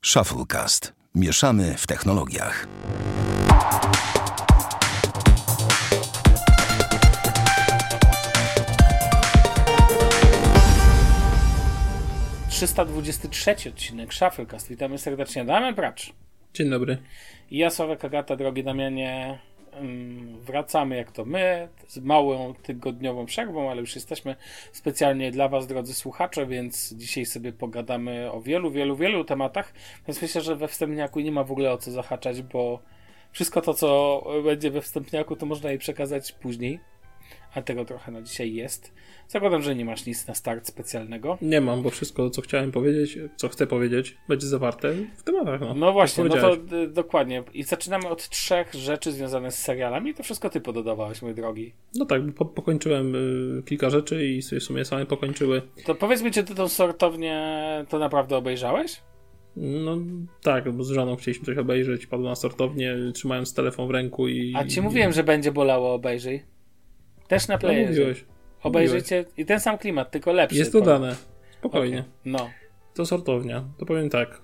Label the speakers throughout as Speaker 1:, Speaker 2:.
Speaker 1: Shufflecast. Mieszamy w technologiach.
Speaker 2: ...323 odcinek Shufflecast. Witamy serdecznie. Damian Pracz.
Speaker 3: Dzień dobry.
Speaker 2: I ja, Sławek Agata, drogi Damianie. Wracamy jak to my, z małą tygodniową przerwą, ale już jesteśmy specjalnie dla was, drodzy słuchacze, więc dzisiaj sobie pogadamy o wielu tematach, więc myślę, że we wstępniaku nie ma w ogóle o co zahaczać, bo wszystko to, co będzie we wstępniaku, to można jej przekazać później, a tego trochę na dzisiaj jest. Zakładam, że nie masz nic na start specjalnego.
Speaker 3: Nie mam, bo wszystko, co chciałem powiedzieć, co chcę powiedzieć, będzie zawarte w tematach.
Speaker 2: No właśnie, no to dokładnie. I zaczynamy od 3 rzeczy związanych z serialami. To wszystko ty pododawałeś, mój drogi.
Speaker 3: No tak, pokończyłem kilka rzeczy i sobie w sumie same pokończyły.
Speaker 2: To powiedz mi, czy ty tą sortownię to naprawdę obejrzałeś?
Speaker 3: No tak, bo z żoną chcieliśmy coś obejrzeć, padło na sortownię, trzymając telefon w ręku i...
Speaker 2: A ci mówiłem, że będzie bolało, obejrzyj. Też na playerze.
Speaker 3: No mówiłeś.
Speaker 2: Obejrzyjcie i ten sam klimat, tylko lepszy.
Speaker 3: Jest dodane. Spokojnie.
Speaker 2: Okay. No.
Speaker 3: To sortownia. To powiem tak.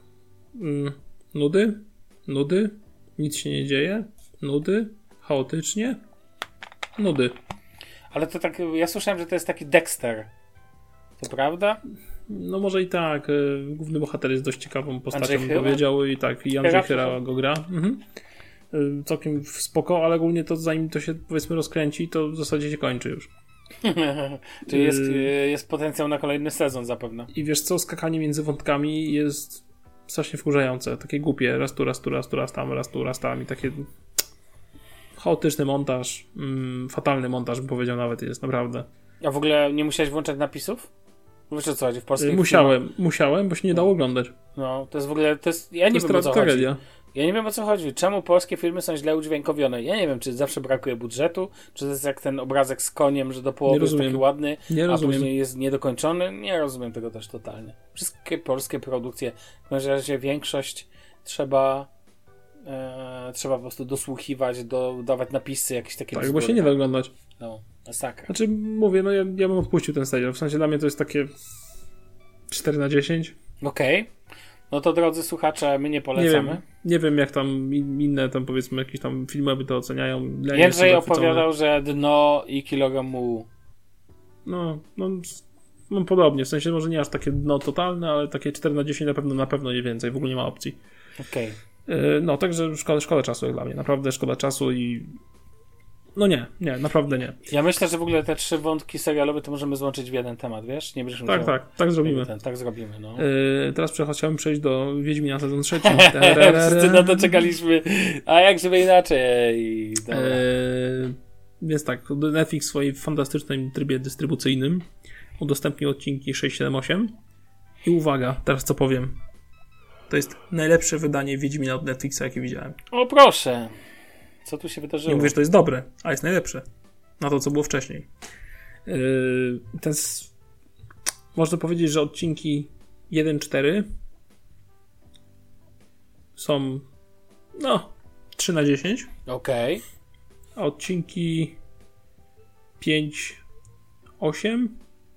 Speaker 3: Nudy. Nic się nie dzieje. Nudy. Chaotycznie. Nudy.
Speaker 2: Ale to tak, ja słyszałem, że to jest taki Dexter. To prawda?
Speaker 3: No może i tak. Główny bohater jest dość ciekawą postacią, bym
Speaker 2: Chyba?
Speaker 3: powiedział. I tak, i Andrzej Chyra go gra. Całkiem spoko, ale ogólnie to zanim to się, powiedzmy, rozkręci, to w zasadzie się kończy już.
Speaker 2: Czyli jest potencjał na kolejny sezon zapewne.
Speaker 3: I wiesz co, skakanie między wątkami jest strasznie wkurzające. Takie głupie, raz tam i takie chaotyczny montaż, fatalny montaż, bym powiedział nawet jest, naprawdę.
Speaker 2: A w ogóle nie musiałeś włączać napisów? Wiesz o co chodzi w polskich
Speaker 3: Musiałem, bo się nie dało oglądać.
Speaker 2: No, to jest w ogóle, ja nie wiem o co
Speaker 3: tragedia.
Speaker 2: chodzi. Ja nie wiem o co chodzi. Czemu polskie filmy są źle udźwiękowione? Ja nie wiem, czy zawsze brakuje budżetu, czy to jest jak ten obrazek z koniem, że do połowy jest taki ładny, a później jest niedokończony. Nie rozumiem tego też totalnie. Wszystkie polskie produkcje, w każdym razie większość trzeba po prostu dosłuchiwać, dodawać napisy, jakieś takie...
Speaker 3: Tak, bo się nie da oglądać.
Speaker 2: No, masakra.
Speaker 3: Znaczy, mówię, no ja bym odpuścił ten serial. W sensie dla mnie to jest takie 4/10.
Speaker 2: Okej. No to drodzy słuchacze, my nie polecamy.
Speaker 3: Nie wiem jak tam inne tam powiedzmy jakieś tam filmy to oceniają.
Speaker 2: Jędrzej opowiadał, że dno i kilogram mułu.
Speaker 3: No podobnie, w sensie może nie aż takie dno totalne, ale takie 4/10 na pewno nie więcej, w ogóle nie ma opcji.
Speaker 2: Okej.
Speaker 3: No także szkoda czasu jak dla mnie, naprawdę szkoda czasu i no nie, naprawdę nie.
Speaker 2: Ja myślę, że w ogóle te 3 wątki serialowe to możemy złączyć w jeden temat, wiesz? Nie będziesz
Speaker 3: tak zrobimy.
Speaker 2: Tak zrobimy, no.
Speaker 3: Teraz chciałem przejść do Wiedźmina sezon 3.
Speaker 2: Wszyscy na to czekaliśmy, a jak żeby inaczej.
Speaker 3: Więc tak, Netflix w swoim fantastycznym trybie dystrybucyjnym udostępnił odcinki 6, 7, 8 i uwaga, teraz co powiem. To jest najlepsze wydanie Wiedźmina od Netflixa, jakie widziałem.
Speaker 2: O proszę! Co tu się wydarzyło?
Speaker 3: Nie mówię, że to jest dobre, a jest najlepsze. Na to, co było wcześniej. Można powiedzieć, że odcinki 1-4 są 3/10.
Speaker 2: Okej.
Speaker 3: A odcinki 5-8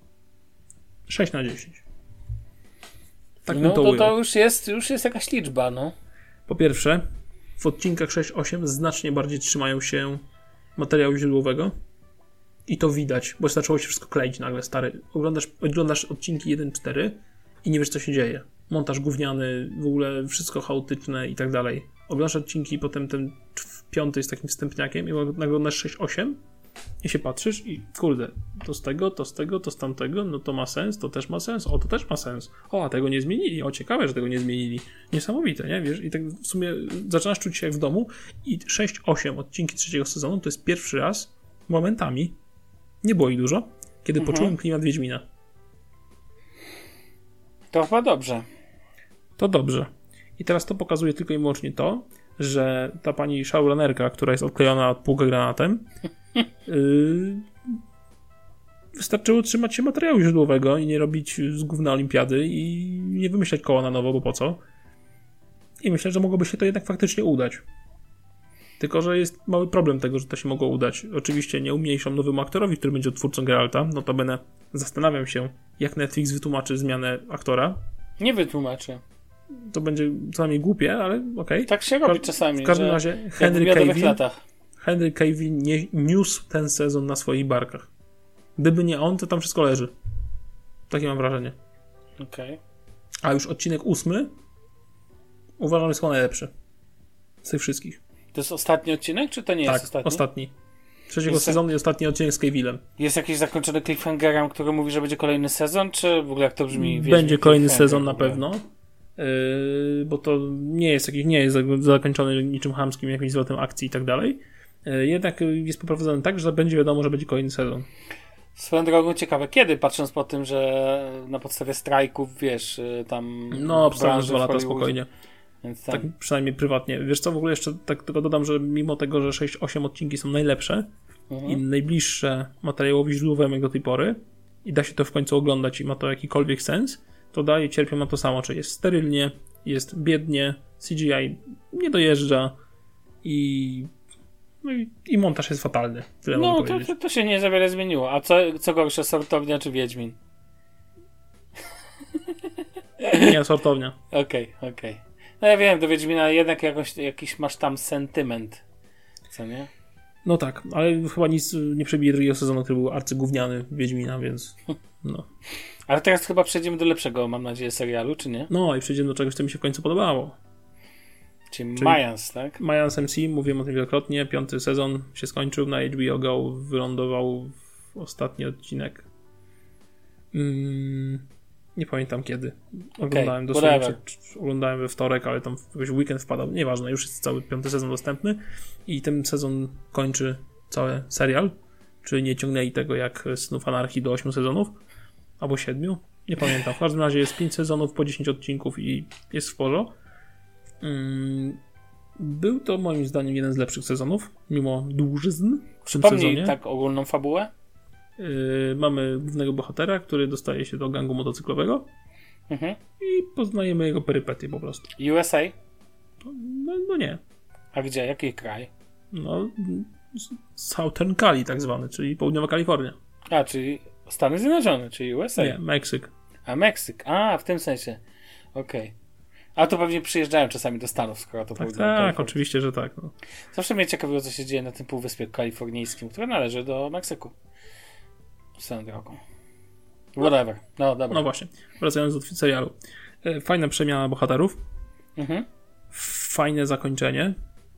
Speaker 3: 6/10. Tak
Speaker 2: no to już jest jakaś liczba, no.
Speaker 3: Po pierwsze, w odcinkach 6-8 znacznie bardziej trzymają się materiału źródłowego i to widać, bo zaczęło się wszystko kleić nagle, stary. Oglądasz odcinki 1-4 i nie wiesz, co się dzieje. Montaż gówniany, w ogóle wszystko chaotyczne i tak dalej. Oglądasz odcinki, potem ten 5 z takim wstępniakiem i oglądasz 6-8 i się patrzysz i kurde, to z tego, to z tamtego, no to ma sens, to też ma sens, to też ma sens. A tego nie zmienili, ciekawe, że tego nie zmienili. Niesamowite, nie? Wiesz, i tak w sumie zaczynasz czuć się jak w domu i 6-8 odcinki 3 sezonu to jest pierwszy raz, momentami, nie było ich dużo, kiedy poczułem klimat Wiedźmina.
Speaker 2: To chyba dobrze.
Speaker 3: To dobrze. I teraz to pokazuje tylko i wyłącznie to, że ta pani showrunnerka, która jest odklejona od półka granatem, wystarczyło trzymać się materiału źródłowego i nie robić z gówna olimpiady i nie wymyślać koła na nowo, bo po co? I myślę, że mogłoby się to jednak faktycznie udać. Tylko że jest mały problem tego, że to się mogło udać. Oczywiście nie umniejszam nowemu aktorowi, który będzie twórcą Geralta. Notabene zastanawiam się, jak Netflix wytłumaczy zmianę aktora.
Speaker 2: Nie wytłumaczy.
Speaker 3: to będzie co najmniej głupie, ale okej.
Speaker 2: Tak się robi czasami.
Speaker 3: W każdym razie Henry Cavill nie niósł ten sezon na swoich barkach. Gdyby nie on, to tam wszystko leży. Takie mam wrażenie.
Speaker 2: Okej.
Speaker 3: A już odcinek 8 uważam, jest chyba najlepszy z tych wszystkich.
Speaker 2: To jest ostatni odcinek, czy to nie
Speaker 3: Tak,
Speaker 2: jest ostatni?
Speaker 3: ostatni. Trzeciego sezonu i ostatni odcinek z Cavillem.
Speaker 2: Jest jakiś zakończony cliffhangerem, który mówi, że będzie kolejny sezon, czy w ogóle jak to brzmi?
Speaker 3: Będzie kolejny sezon na pewno. Bo to nie jest zakończony niczym chamskim, jakimś zwrotem akcji i tak dalej. Jednak jest poprowadzony tak, że będzie wiadomo, że będzie kolejny sezon.
Speaker 2: Swoją drogą ciekawe, kiedy, patrząc po tym, że na podstawie strajków, wiesz, tam...
Speaker 3: No, obstawiam 2 lata spokojnie.
Speaker 2: Więc tam...
Speaker 3: Tak przynajmniej prywatnie. Wiesz co, w ogóle jeszcze tak tylko dodam, że mimo tego, że 6-8 odcinki są najlepsze i najbliższe materiałowi źródłowemu jak do tej pory i da się to w końcu oglądać i ma to jakikolwiek sens, to dalej cierpią na to samo, czyli jest sterylnie, jest biednie, CGI nie dojeżdża i montaż jest fatalny. Tyle
Speaker 2: no, to się nie za wiele zmieniło. A co gorsze, Sortownia czy Wiedźmin?
Speaker 3: Nie, Sortownia.
Speaker 2: Okej. No ja wiem, do Wiedźmina jednak jakiś masz tam sentyment. Co nie?
Speaker 3: No tak, ale chyba nic nie przebije drugiego sezonu, który był arcygówniany Wiedźmina, więc no.
Speaker 2: Ale teraz chyba przejdziemy do lepszego, mam nadzieję, serialu, czy nie?
Speaker 3: No i przejdziemy do czegoś, co mi się w końcu podobało.
Speaker 2: Czyli Mayans, tak?
Speaker 3: Mayans MC, mówiłem o tym wielokrotnie, 5. sezon się skończył, na HBO Go wylądował w ostatni odcinek. Nie pamiętam kiedy. Oglądałem dosłownie, oglądałem we wtorek, ale tam w jakiś weekend wpadał. Nieważne, już jest cały 5. sezon dostępny i ten sezon kończy cały serial, czyli nie ciągnęli tego jak Synów Anarchii do 8 sezonów, albo 7. Nie pamiętam. W każdym razie jest 5 sezonów po 10 odcinków i jest w porządku. Był to moim zdaniem jeden z lepszych sezonów, mimo dłużyzn w tym sezonie.
Speaker 2: tak ogólną fabułę?
Speaker 3: Mamy głównego bohatera, który dostaje się do gangu motocyklowego i poznajemy jego perypetie po prostu.
Speaker 2: USA?
Speaker 3: No nie.
Speaker 2: A gdzie? Jaki kraj?
Speaker 3: No Southern Cali tak zwany, czyli Południowa Kalifornia.
Speaker 2: A, czyli Stany Zjednoczone, czyli USA?
Speaker 3: Nie, Meksyk.
Speaker 2: A, Meksyk. A, w tym sensie. Okej. A to pewnie przyjeżdżają czasami do Stanów, skoro to
Speaker 3: tak, oczywiście, że tak. No.
Speaker 2: Zawsze mnie ciekawiło, co się dzieje na tym półwyspie kalifornijskim, które należy do Meksyku. Swoją drogą. Whatever. No, dobra.
Speaker 3: No właśnie. Wracając do serialu. Fajna przemiana bohaterów. Fajne zakończenie.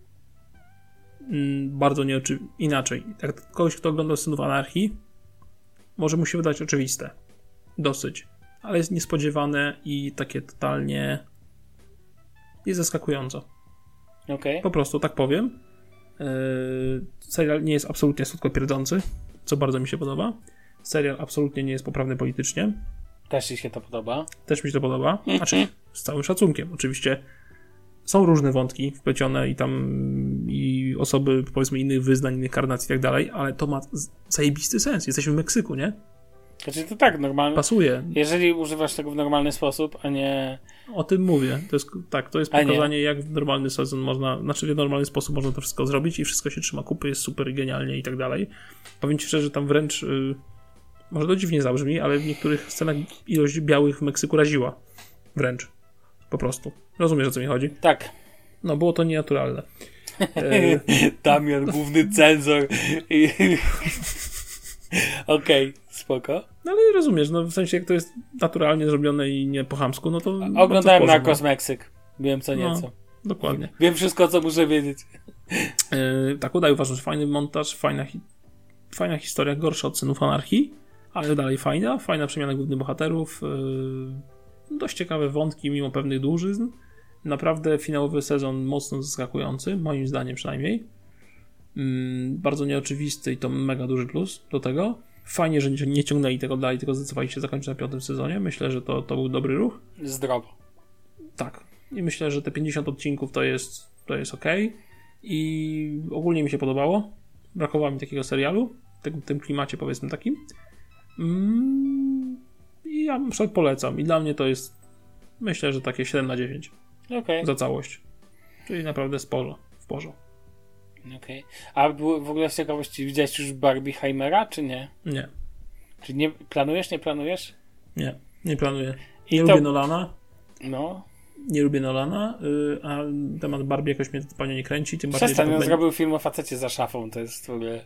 Speaker 3: Bardzo inaczej. Jak kogoś, kto oglądał Synów Anarchii, może mu się wydać oczywiste. Dosyć. Ale jest niespodziewane i takie totalnie jest zaskakująco. Po prostu, tak powiem. Serial nie jest absolutnie słodkopierdzący, co bardzo mi się podoba. Serial absolutnie nie jest poprawny politycznie.
Speaker 2: Też ci się to podoba?
Speaker 3: Też mi się to podoba. Znaczy, z całym szacunkiem. Oczywiście są różne wątki wplecione i osoby, powiedzmy, innych wyznań, innych karnacji i tak dalej, ale to ma zajebisty sens. Jesteśmy w Meksyku, nie?
Speaker 2: Znaczy to tak, normalnie.
Speaker 3: Pasuje.
Speaker 2: Jeżeli używasz tego w normalny sposób, a nie...
Speaker 3: O tym mówię. To jest pokazanie, jak w normalny sezon można, znaczy w normalny sposób można to wszystko zrobić i wszystko się trzyma kupy, jest super genialnie i tak dalej. Powiem ci szczerze, że tam wręcz, może to dziwnie zabrzmi, ale w niektórych scenach ilość białych w Meksyku raziła. Wręcz. Po prostu. Rozumiesz, o co mi chodzi?
Speaker 2: Tak.
Speaker 3: No, było to nienaturalne.
Speaker 2: Damian, główny cenzor. Okej, spoko.
Speaker 3: No ale rozumiesz, no w sensie jak to jest naturalnie zrobione i nie po chamsku, no to...
Speaker 2: Oglądałem Narcos Meksyk. Wiem co nieco.
Speaker 3: No, dokładnie.
Speaker 2: Wiem wszystko, co muszę wiedzieć.
Speaker 3: Tak, uważam, że fajny montaż, fajna historia, gorsza od Synów Anarchii, ale dalej fajna przemiana głównych bohaterów, dość ciekawe wątki mimo pewnych dłużyzn. Naprawdę finałowy sezon mocno zaskakujący, moim zdaniem przynajmniej. Bardzo nieoczywisty i to mega duży plus do tego. Fajnie, że nie ciągnęli tego dalej, tylko zdecydowali się zakończyć na 5. sezonie. Myślę, że to był dobry ruch.
Speaker 2: Zdrowo.
Speaker 3: Tak. I myślę, że te 50 odcinków to jest okej. I ogólnie mi się podobało. Brakowało mi takiego serialu. W tym klimacie, powiedzmy, takim. I ja na przykład polecam. I dla mnie to jest, myślę, że takie 7/10. Za całość. Czyli naprawdę w porządku.
Speaker 2: Okej. A w ogóle z ciekawości widziałeś już Barbie Heimera, czy nie?
Speaker 3: Nie.
Speaker 2: Czy nie planujesz?
Speaker 3: Nie planuję. Nie lubię Nolana.
Speaker 2: No.
Speaker 3: nie lubię Nolana, a temat Barbie jakoś mnie zupełnie nie kręci, tym bardziej...
Speaker 2: Przestań, on zrobił film o facecie za szafą, to jest w ogóle...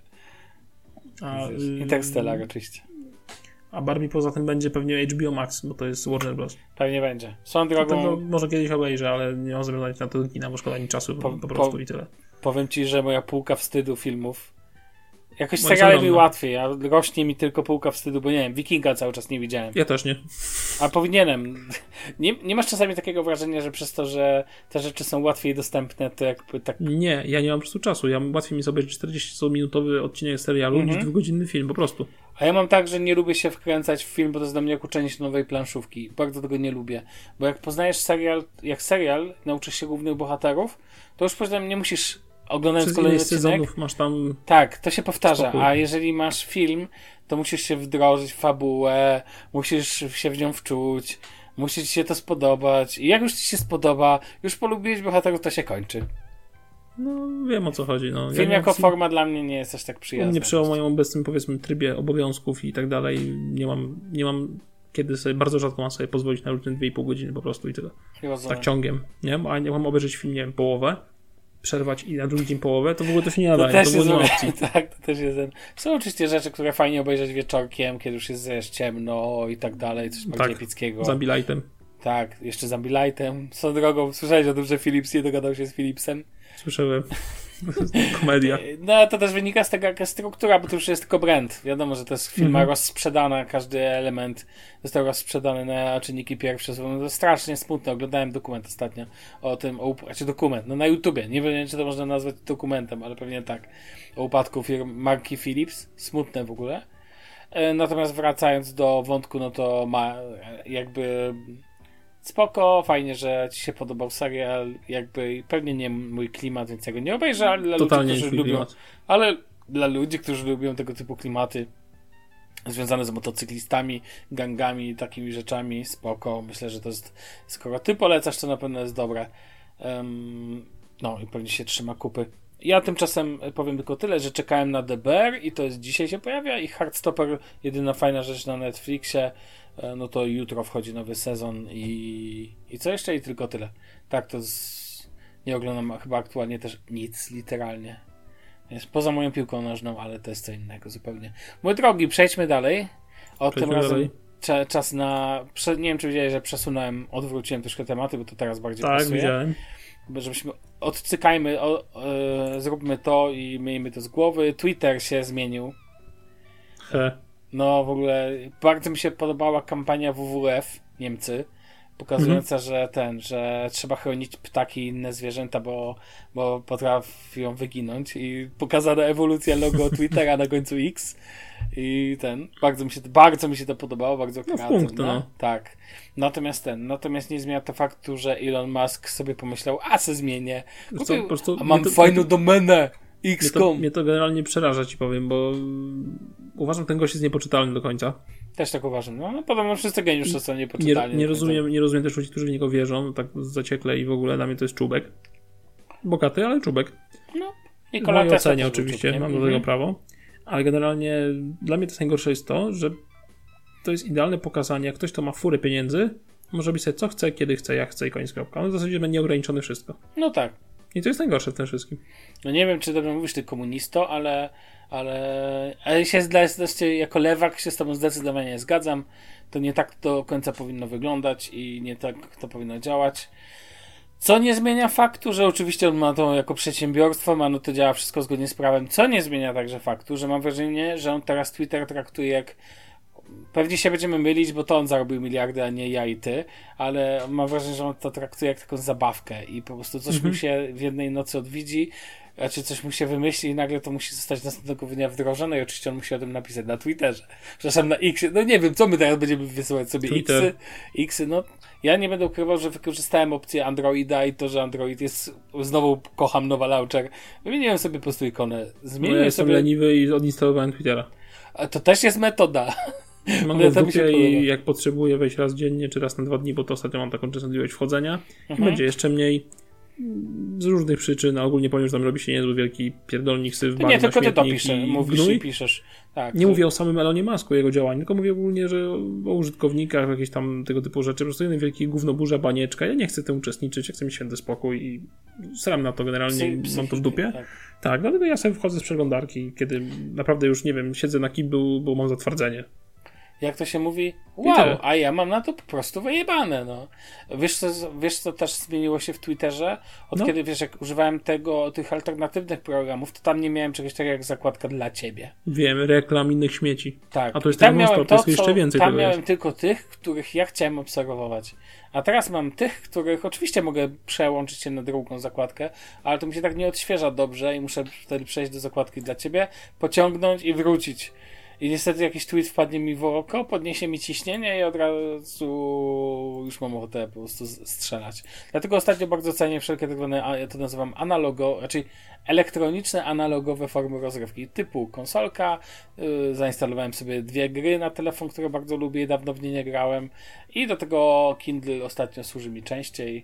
Speaker 2: Interstellar oczywiście.
Speaker 3: A Barbie poza tym będzie pewnie HBO Max, bo to jest Warner Bros.
Speaker 2: Pewnie będzie. Są drogą...
Speaker 3: Może kiedyś obejrzę, ale nie mam zamiaru na to kina, bo szkoda mi czasu po prostu i tyle.
Speaker 2: Powiem ci, że moja półka wstydu filmów jakoś seriale mi łatwiej, a rośnie mi tylko półka wstydu, bo nie wiem, Wikinga cały czas nie widziałem.
Speaker 3: Ja też nie.
Speaker 2: A powinienem. Nie masz czasami takiego wrażenia, że przez to, że te rzeczy są łatwiej dostępne, to jakby tak...
Speaker 3: Nie, ja nie mam po prostu czasu. Łatwiej mi sobie 40-minutowy odcinek serialu niż 2-godzinny film, po prostu.
Speaker 2: A ja mam tak, że nie lubię się wkręcać w film, bo to jest dla mnie jak uczenie się nowej planszówki. Bardzo tego nie lubię. Bo jak poznajesz serial, nauczysz się głównych bohaterów, to już potem nie musisz oglądając kolejny odcinek.
Speaker 3: Sezonów masz tam...
Speaker 2: Tak, to się powtarza.
Speaker 3: Spokój.
Speaker 2: A jeżeli masz film, to musisz się wdrożyć w fabułę, musisz się w nią wczuć, musi ci się to spodobać. I jak już ci się spodoba, już polubiłeś bohaterów, to się kończy.
Speaker 3: No, wiem o co chodzi. No.
Speaker 2: Film jako forma dla mnie nie jest aż tak przyjazna.
Speaker 3: Nie przy moim obecnym, powiedzmy, trybie obowiązków i tak dalej nie mam kiedy sobie, bardzo rzadko mam sobie pozwolić na różne 2,5 godziny po prostu i tyle. Tak ciągiem, nie? A nie mam obejrzeć film, nie wiem, połowę, przerwać i na drugi dzień połowę, to w ogóle to się nie nadaje, to nie ma opcji.
Speaker 2: Tak, to też jest. Są oczywiście rzeczy, które fajnie obejrzeć wieczorkiem, kiedy już jest ciemno i tak dalej, coś bardziej epickiego.
Speaker 3: Z Ambilightem.
Speaker 2: Tak, jeszcze z Ambilightem. Swoją drogą, słyszałeś o tym, że Philips nie dogadał się z Philipsem?
Speaker 3: Słyszałem. Komedia.
Speaker 2: No, to też wynika z tego, jaka jest struktura, bo to już jest tylko brand. Wiadomo, że to jest firma rozsprzedana, każdy element został rozsprzedany na czynniki pierwsze. No to strasznie smutne. Oglądałem dokument ostatnio o tym, dokument, no na YouTubie. Nie wiem, czy to można nazwać dokumentem, ale pewnie tak. O upadku marki Philips. Smutne w ogóle. Natomiast wracając do wątku, no to ma jakby... Spoko, fajnie, że ci się podobał serial, jakby pewnie nie mój klimat, więc ja go nie obejrzę, ale dla ludzi, którzy lubią tego typu klimaty związane z motocyklistami, gangami, takimi rzeczami, spoko. Myślę, że to jest, skoro ty polecasz, to na pewno jest dobre. No i pewnie się trzyma kupy. Ja tymczasem powiem tylko tyle, że czekałem na The Bear i to jest dzisiaj się pojawia i Heartstopper, jedyna fajna rzecz na Netflixie, no to jutro wchodzi nowy sezon i co jeszcze? I tylko tyle. Tak, nie oglądam chyba aktualnie też nic, literalnie. Jest poza moją piłką nożną, ale to jest co innego zupełnie. Mój drogi, przejdźmy dalej. Tym razem czas na... Nie wiem, czy wiedziałeś, że odwróciłem troszkę tematy, bo to teraz bardziej pasuje.
Speaker 3: Tak, widziałem.
Speaker 2: Żebyśmy odcykajmy, zróbmy to i miejmy to z głowy. Twitter się zmienił. No w ogóle bardzo mi się podobała kampania WWF Niemcy, pokazująca, że trzeba chronić ptaki i inne zwierzęta, bo potrafią wyginąć i pokazana ewolucja logo Twittera na końcu X i bardzo mi się to podobało, bardzo kreatywne.
Speaker 3: No.
Speaker 2: Tak. Natomiast nie zmienia to faktu, że Elon Musk sobie pomyślał, se zmienię. Mam fajną domenę X.com.
Speaker 3: Mnie to generalnie przeraża, ci powiem, bo uważam, że ten gość jest niepoczytalny do końca.
Speaker 2: Też tak uważam. No, podobno wszyscy geniusze są niepoczytalni.
Speaker 3: Nie rozumiem też ludzi, którzy w niego wierzą, tak zaciekle i w ogóle dla mnie to jest czubek. Bogaty, ale czubek.
Speaker 2: No.
Speaker 3: W mojej ocenie oczywiście, mam do tego prawo. Ale generalnie dla mnie to najgorsze jest to, że to jest idealne pokazanie, jak ktoś, kto ma furę pieniędzy, może robić sobie co chce, kiedy chce, jak chce i koniec kropka. No w zasadzie będzie ograniczone wszystko.
Speaker 2: No tak.
Speaker 3: I to jest najgorsze w tym wszystkim.
Speaker 2: No nie wiem, czy dobrze mówisz, ty komunisto, ale się jako lewak się z tobą zdecydowanie nie zgadzam. To nie tak do końca powinno wyglądać i nie tak to powinno działać. Co nie zmienia faktu, że oczywiście on ma to jako przedsiębiorstwo, to działa wszystko zgodnie z prawem. Co nie zmienia także faktu, że mam wrażenie, że on teraz Twitter traktuje jak... Pewnie się będziemy mylić, bo to on zarobił miliardy, a nie ja i ty, ale mam wrażenie, że on to traktuje jak taką zabawkę i po prostu coś mu się w jednej nocy odwiedzi, czy coś mu się wymyśli i nagle to musi zostać następnego dnia wdrożone i oczywiście on musi o tym napisać na Twitterze. Przepraszam, na X. No nie wiem, co my teraz będziemy wysyłać sobie Xy. No ja nie będę ukrywał, że wykorzystałem opcję Androida i to, że Android jest... Znowu kocham nowa launcher. Wymieniłem sobie po prostu ikonę.
Speaker 3: Ja jestem leniwy i odinstalowałem Twittera.
Speaker 2: A to też jest metoda.
Speaker 3: Mam go w dupie i jak potrzebuję wejść raz dziennie, czy raz na 2 dni, bo to ostatnio mam taką częstotliwość wchodzenia, będzie jeszcze mniej. z różnych przyczyn, a ogólnie powiem, że tam robi się niezły wielki pierdolnik syf,
Speaker 2: to nie, tylko ty to mówisz i piszesz. Tak,
Speaker 3: nie mówię o samym Elonie Musku, jego działaniu, tylko mówię ogólnie, że o użytkownikach, jakieś tam tego typu rzeczy. Po prostu jeden wielki gównoburza, banieczka. Ja nie chcę w tym uczestniczyć, ja chcę mieć święty spokój i sram na to generalnie, mam to w dupie. Tak, dlatego ja sobie wchodzę z przeglądarki, kiedy naprawdę już, nie wiem, siedzę na kiblu, bo mam zatwardzenie.
Speaker 2: Jak to się mówi? Wow, a ja mam na to po prostu wyjebane, no. Wiesz co też zmieniło się w Twitterze? Od kiedy, wiesz, jak używałem tych alternatywnych programów, to tam nie miałem czegoś takiego jak zakładka dla ciebie.
Speaker 3: Wiem, reklam innych śmieci.
Speaker 2: Tak.
Speaker 3: A to jest tam miałem to jest jeszcze więcej
Speaker 2: tam
Speaker 3: tego
Speaker 2: miałem
Speaker 3: jest.
Speaker 2: tylko tych, których ja chciałem obserwować. A teraz mam tych, których oczywiście mogę przełączyć się na drugą zakładkę, ale to mi się tak nie odświeża dobrze i muszę wtedy przejść do zakładki dla ciebie, pociągnąć i wrócić. I niestety jakiś tweet wpadnie mi w oko, podniesie mi ciśnienie i od razu już mam ochotę po prostu strzelać. Dlatego ostatnio bardzo cenię wszelkie tak zwane, ja to nazywam raczej elektroniczne, analogowe formy rozrywki, typu konsolka, zainstalowałem sobie 2 gry na telefon, które bardzo lubię i dawno w nie nie grałem i do tego Kindle ostatnio służy mi częściej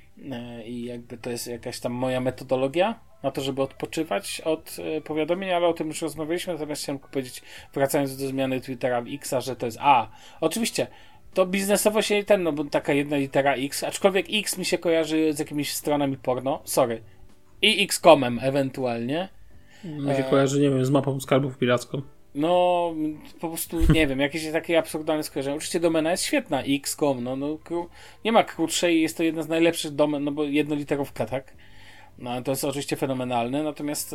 Speaker 2: i jakby to jest jakaś tam moja metodologia na to, żeby odpoczywać od powiadomień, ale o tym już rozmawialiśmy, natomiast chciałem powiedzieć, wracając do zmiany Twittera w X-a, że to jest oczywiście, to biznesowo się no bo taka jedna litera X, aczkolwiek X mi się kojarzy z jakimiś stronami porno, sorry, i X-comem ewentualnie.
Speaker 3: Mi się kojarzy, nie wiem, z mapą skarbów piracką.
Speaker 2: No, po prostu, nie wiem, jakieś takie absurdalne skojarzenia. Oczywiście domena jest świetna, X.com, nie ma krótszej, jest to jedna z najlepszych domen, no bo jednoliterówka, tak? No, to jest oczywiście fenomenalne, natomiast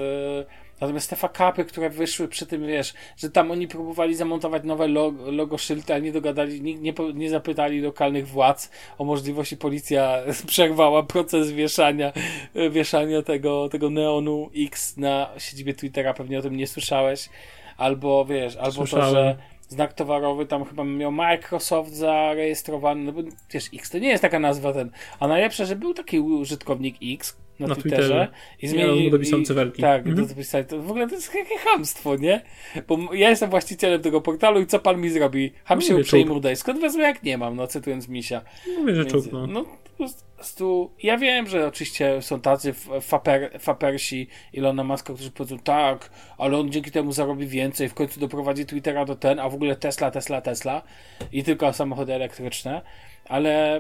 Speaker 2: te fuck-upy, które wyszły przy tym, wiesz, że tam oni próbowali zamontować nowe logo szylty, ale nie dogadali, nie zapytali lokalnych władz o możliwości, policja przerwała proces wieszania tego neonu X na siedzibie Twittera, pewnie o tym nie słyszałeś, albo wiesz, albo to, że znak towarowy tam chyba miał Microsoft zarejestrowany, no bo wiesz, X to nie jest taka nazwa a najlepsze, że był taki użytkownik X na Twitterze i zmienili
Speaker 3: dopisałem cyferki.
Speaker 2: Tak, dopisali. To w ogóle to jest jakie chamstwo, nie? Bo ja jestem właścicielem tego portalu i co pan mi zrobi? Ham się uprze i mu daj. Skąd wezmę, jak nie mam, cytując misia.
Speaker 3: Mówię, że czuk, no.
Speaker 2: No, po prostu ja wiem, że oczywiście są tacy fapersi Ilona Muska, którzy powiedzą tak, ale on dzięki temu zarobi więcej, w końcu doprowadzi Twittera do a w ogóle Tesla i tylko samochody elektryczne, ale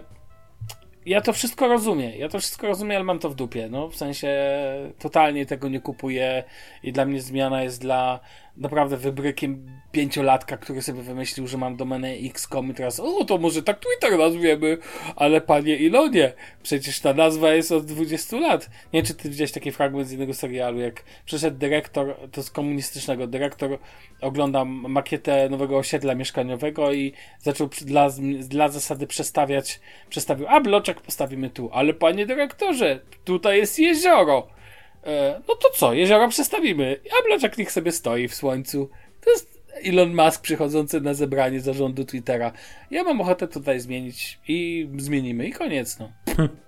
Speaker 2: ja to wszystko rozumiem, ale mam to w dupie, no, w sensie totalnie tego nie kupuję i dla mnie zmiana jest dla naprawdę wybrykiem 5-latka, który sobie wymyślił, że mam domenę X.com i teraz, to może tak Twitter nazwiemy, ale panie Ilonie, przecież ta nazwa jest od 20 lat. Nie wiem, czy ty widziałeś taki fragment z jednego serialu, jak przyszedł dyrektor, to z komunistycznego, dyrektor ogląda makietę nowego osiedla mieszkaniowego i zaczął dla zasady przestawił, bloczek postawimy tu, ale panie dyrektorze, tutaj jest jezioro. No to co, jezioro przestawimy, a bloczek niech sobie stoi w słońcu. To jest Elon Musk przychodzący na zebranie zarządu Twittera. Ja mam ochotę tutaj zmienić i zmienimy i koniec, no.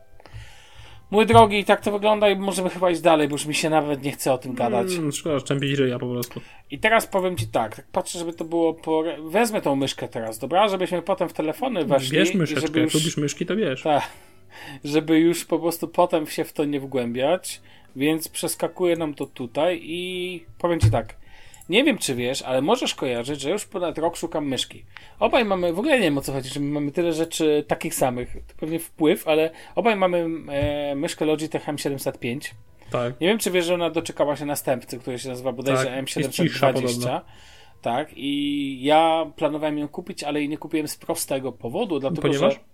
Speaker 2: Mój drogi, tak to wygląda i możemy chyba iść dalej, bo już mi się nawet nie chce o tym gadać.
Speaker 3: Szkoda, szczępić ryja po prostu.
Speaker 2: I teraz powiem ci tak patrzę, żeby to było wezmę tą myszkę teraz, dobra? Żebyśmy potem w telefony weszli.
Speaker 3: Bierz myszeczkę, jak lubisz myszki, to bierz.
Speaker 2: Tak, żeby już po prostu potem się w to nie wgłębiać. Więc przeskakuje nam to tutaj i powiem ci tak. Nie wiem, czy wiesz, ale możesz kojarzyć, że już ponad rok szukam myszki. Obaj mamy, w ogóle nie wiem o co chodzi, że my mamy tyle rzeczy takich samych. To pewnie wpływ, ale obaj mamy myszkę Logitech M705.
Speaker 3: Tak.
Speaker 2: Nie wiem, czy wiesz, że ona doczekała się następcy, który się nazywa bodajże M720. Tak, i ja planowałem ją kupić, ale jej nie kupiłem z prostego powodu, dlatego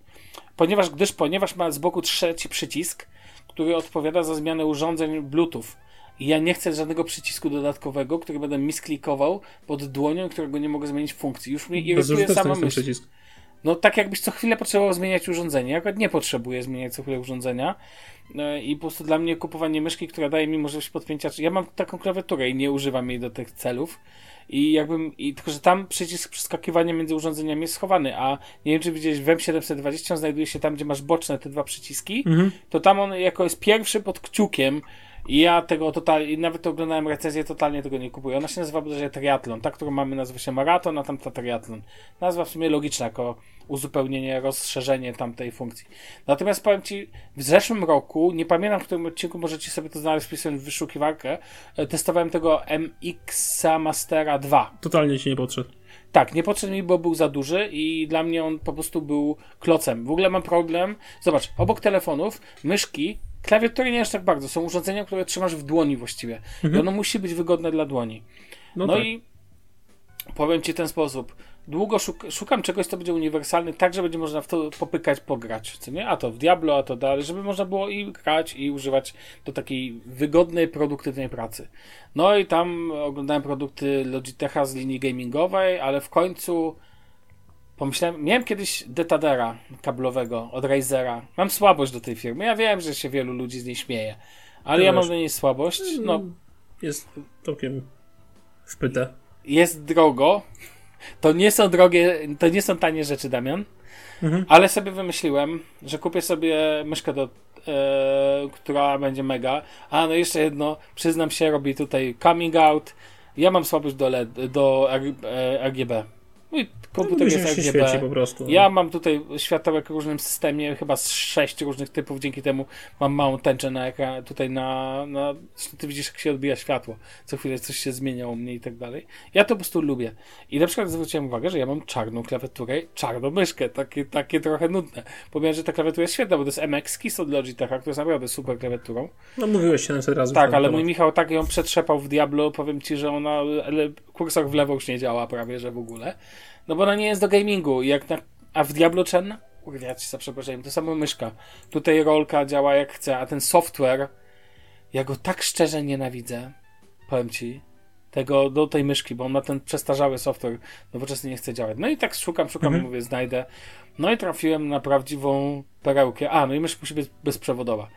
Speaker 2: ponieważ ma z boku trzeci przycisk, który odpowiada za zmianę urządzeń Bluetooth. I ja nie chcę żadnego przycisku dodatkowego, który będę misklikował pod dłonią, którego nie mogę zmienić funkcji. Już mnie irytuje sama myśl. Przycisk. No tak jakbyś co chwilę potrzebował zmieniać urządzenie. Ja akurat nie potrzebuję zmieniać co chwilę urządzenia. I po prostu dla mnie kupowanie myszki, która daje mi możliwość podpięcia... Ja mam taką klawiaturę i nie używam jej do tych celów. Tylko, że tam przycisk przeskakiwania między urządzeniami jest schowany, a nie wiem, czy widziałeś, w M720 znajduje się tam, gdzie masz boczne te dwa przyciski, to tam on jako jest pierwszy pod kciukiem I ja tego totalnie, i nawet oglądałem recenzję, totalnie tego nie kupuję. Ona się nazywa bodajże Triathlon. Ta, którą mamy, nazywa się Maraton, a tamta Triathlon. Nazwa w sumie logiczna, jako uzupełnienie, rozszerzenie tamtej funkcji. Natomiast powiem Ci, w zeszłym roku, nie pamiętam w którym odcinku, możecie sobie to znaleźć, wpisując w wyszukiwarkę, testowałem tego MX Mastera 2.
Speaker 3: Totalnie Ci nie podszedł.
Speaker 2: Tak, nie podszedł mi, bo był za duży i dla mnie on po prostu był klocem. W ogóle mam problem, zobacz, obok telefonów, myszki, klawiatury nie aż tak bardzo, są urządzenia, które trzymasz w dłoni właściwie. I ono musi być wygodne dla dłoni. No tak. I powiem Ci w ten sposób, długo szukam czegoś, co będzie uniwersalne, tak, że będzie można w to popykać, pograć, co nie? A to w Diablo, a to dalej, żeby można było i grać, i używać do takiej wygodnej, produktywnej pracy. No i tam oglądałem produkty Logitecha z linii gamingowej, ale w końcu pomyślałem, miałem kiedyś Detadera kablowego od Razera. Mam słabość do tej firmy. Ja wiem, że się wielu ludzi z niej śmieje, ale ja mam do niej słabość. No,
Speaker 3: jest całkiem wpyte.
Speaker 2: Jest drogo. To nie są drogie, to nie są tanie rzeczy, Damian. Ale sobie wymyśliłem, że kupię sobie myszkę która będzie mega. A no jeszcze jedno, przyznam się, robię tutaj coming out. Ja mam słabość do RGB. Mój komputer jest RGB.
Speaker 3: Świeci po prostu.
Speaker 2: Ja mam tutaj światełek w różnym systemie, chyba z 6 różnych typów, dzięki temu mam małą tęczę na ekran, tutaj ty widzisz, jak się odbija światło, co chwilę coś się zmienia u mnie i tak dalej. Ja to po prostu lubię. I na przykład zwróciłem uwagę, że ja mam czarną klawiaturę, czarną myszkę, takie trochę nudne. Pomimo, że ta klawiatura jest świetna, bo to jest MX Keys od Logitecha, która jest naprawdę super klawiaturą.
Speaker 3: No mówiłeś 700 razy.
Speaker 2: Tak, ale mój Michał tak ją przetrzepał w Diablo, powiem Ci, że kursor w lewo już nie działa prawie, że w ogóle. No bo ona nie jest do gamingu. A w Diablo Chen? Urwiać za przeproszeniem. To samo myszka. Tutaj rolka działa jak chce, a ten software, ja go tak szczerze nienawidzę. Powiem Ci. Do tej myszki, bo on ma ten przestarzały software. Nowoczesny nie chce działać. No i tak szukam, mówię, znajdę. No i trafiłem na prawdziwą perełkę. No i myszka musi być bezprzewodowa.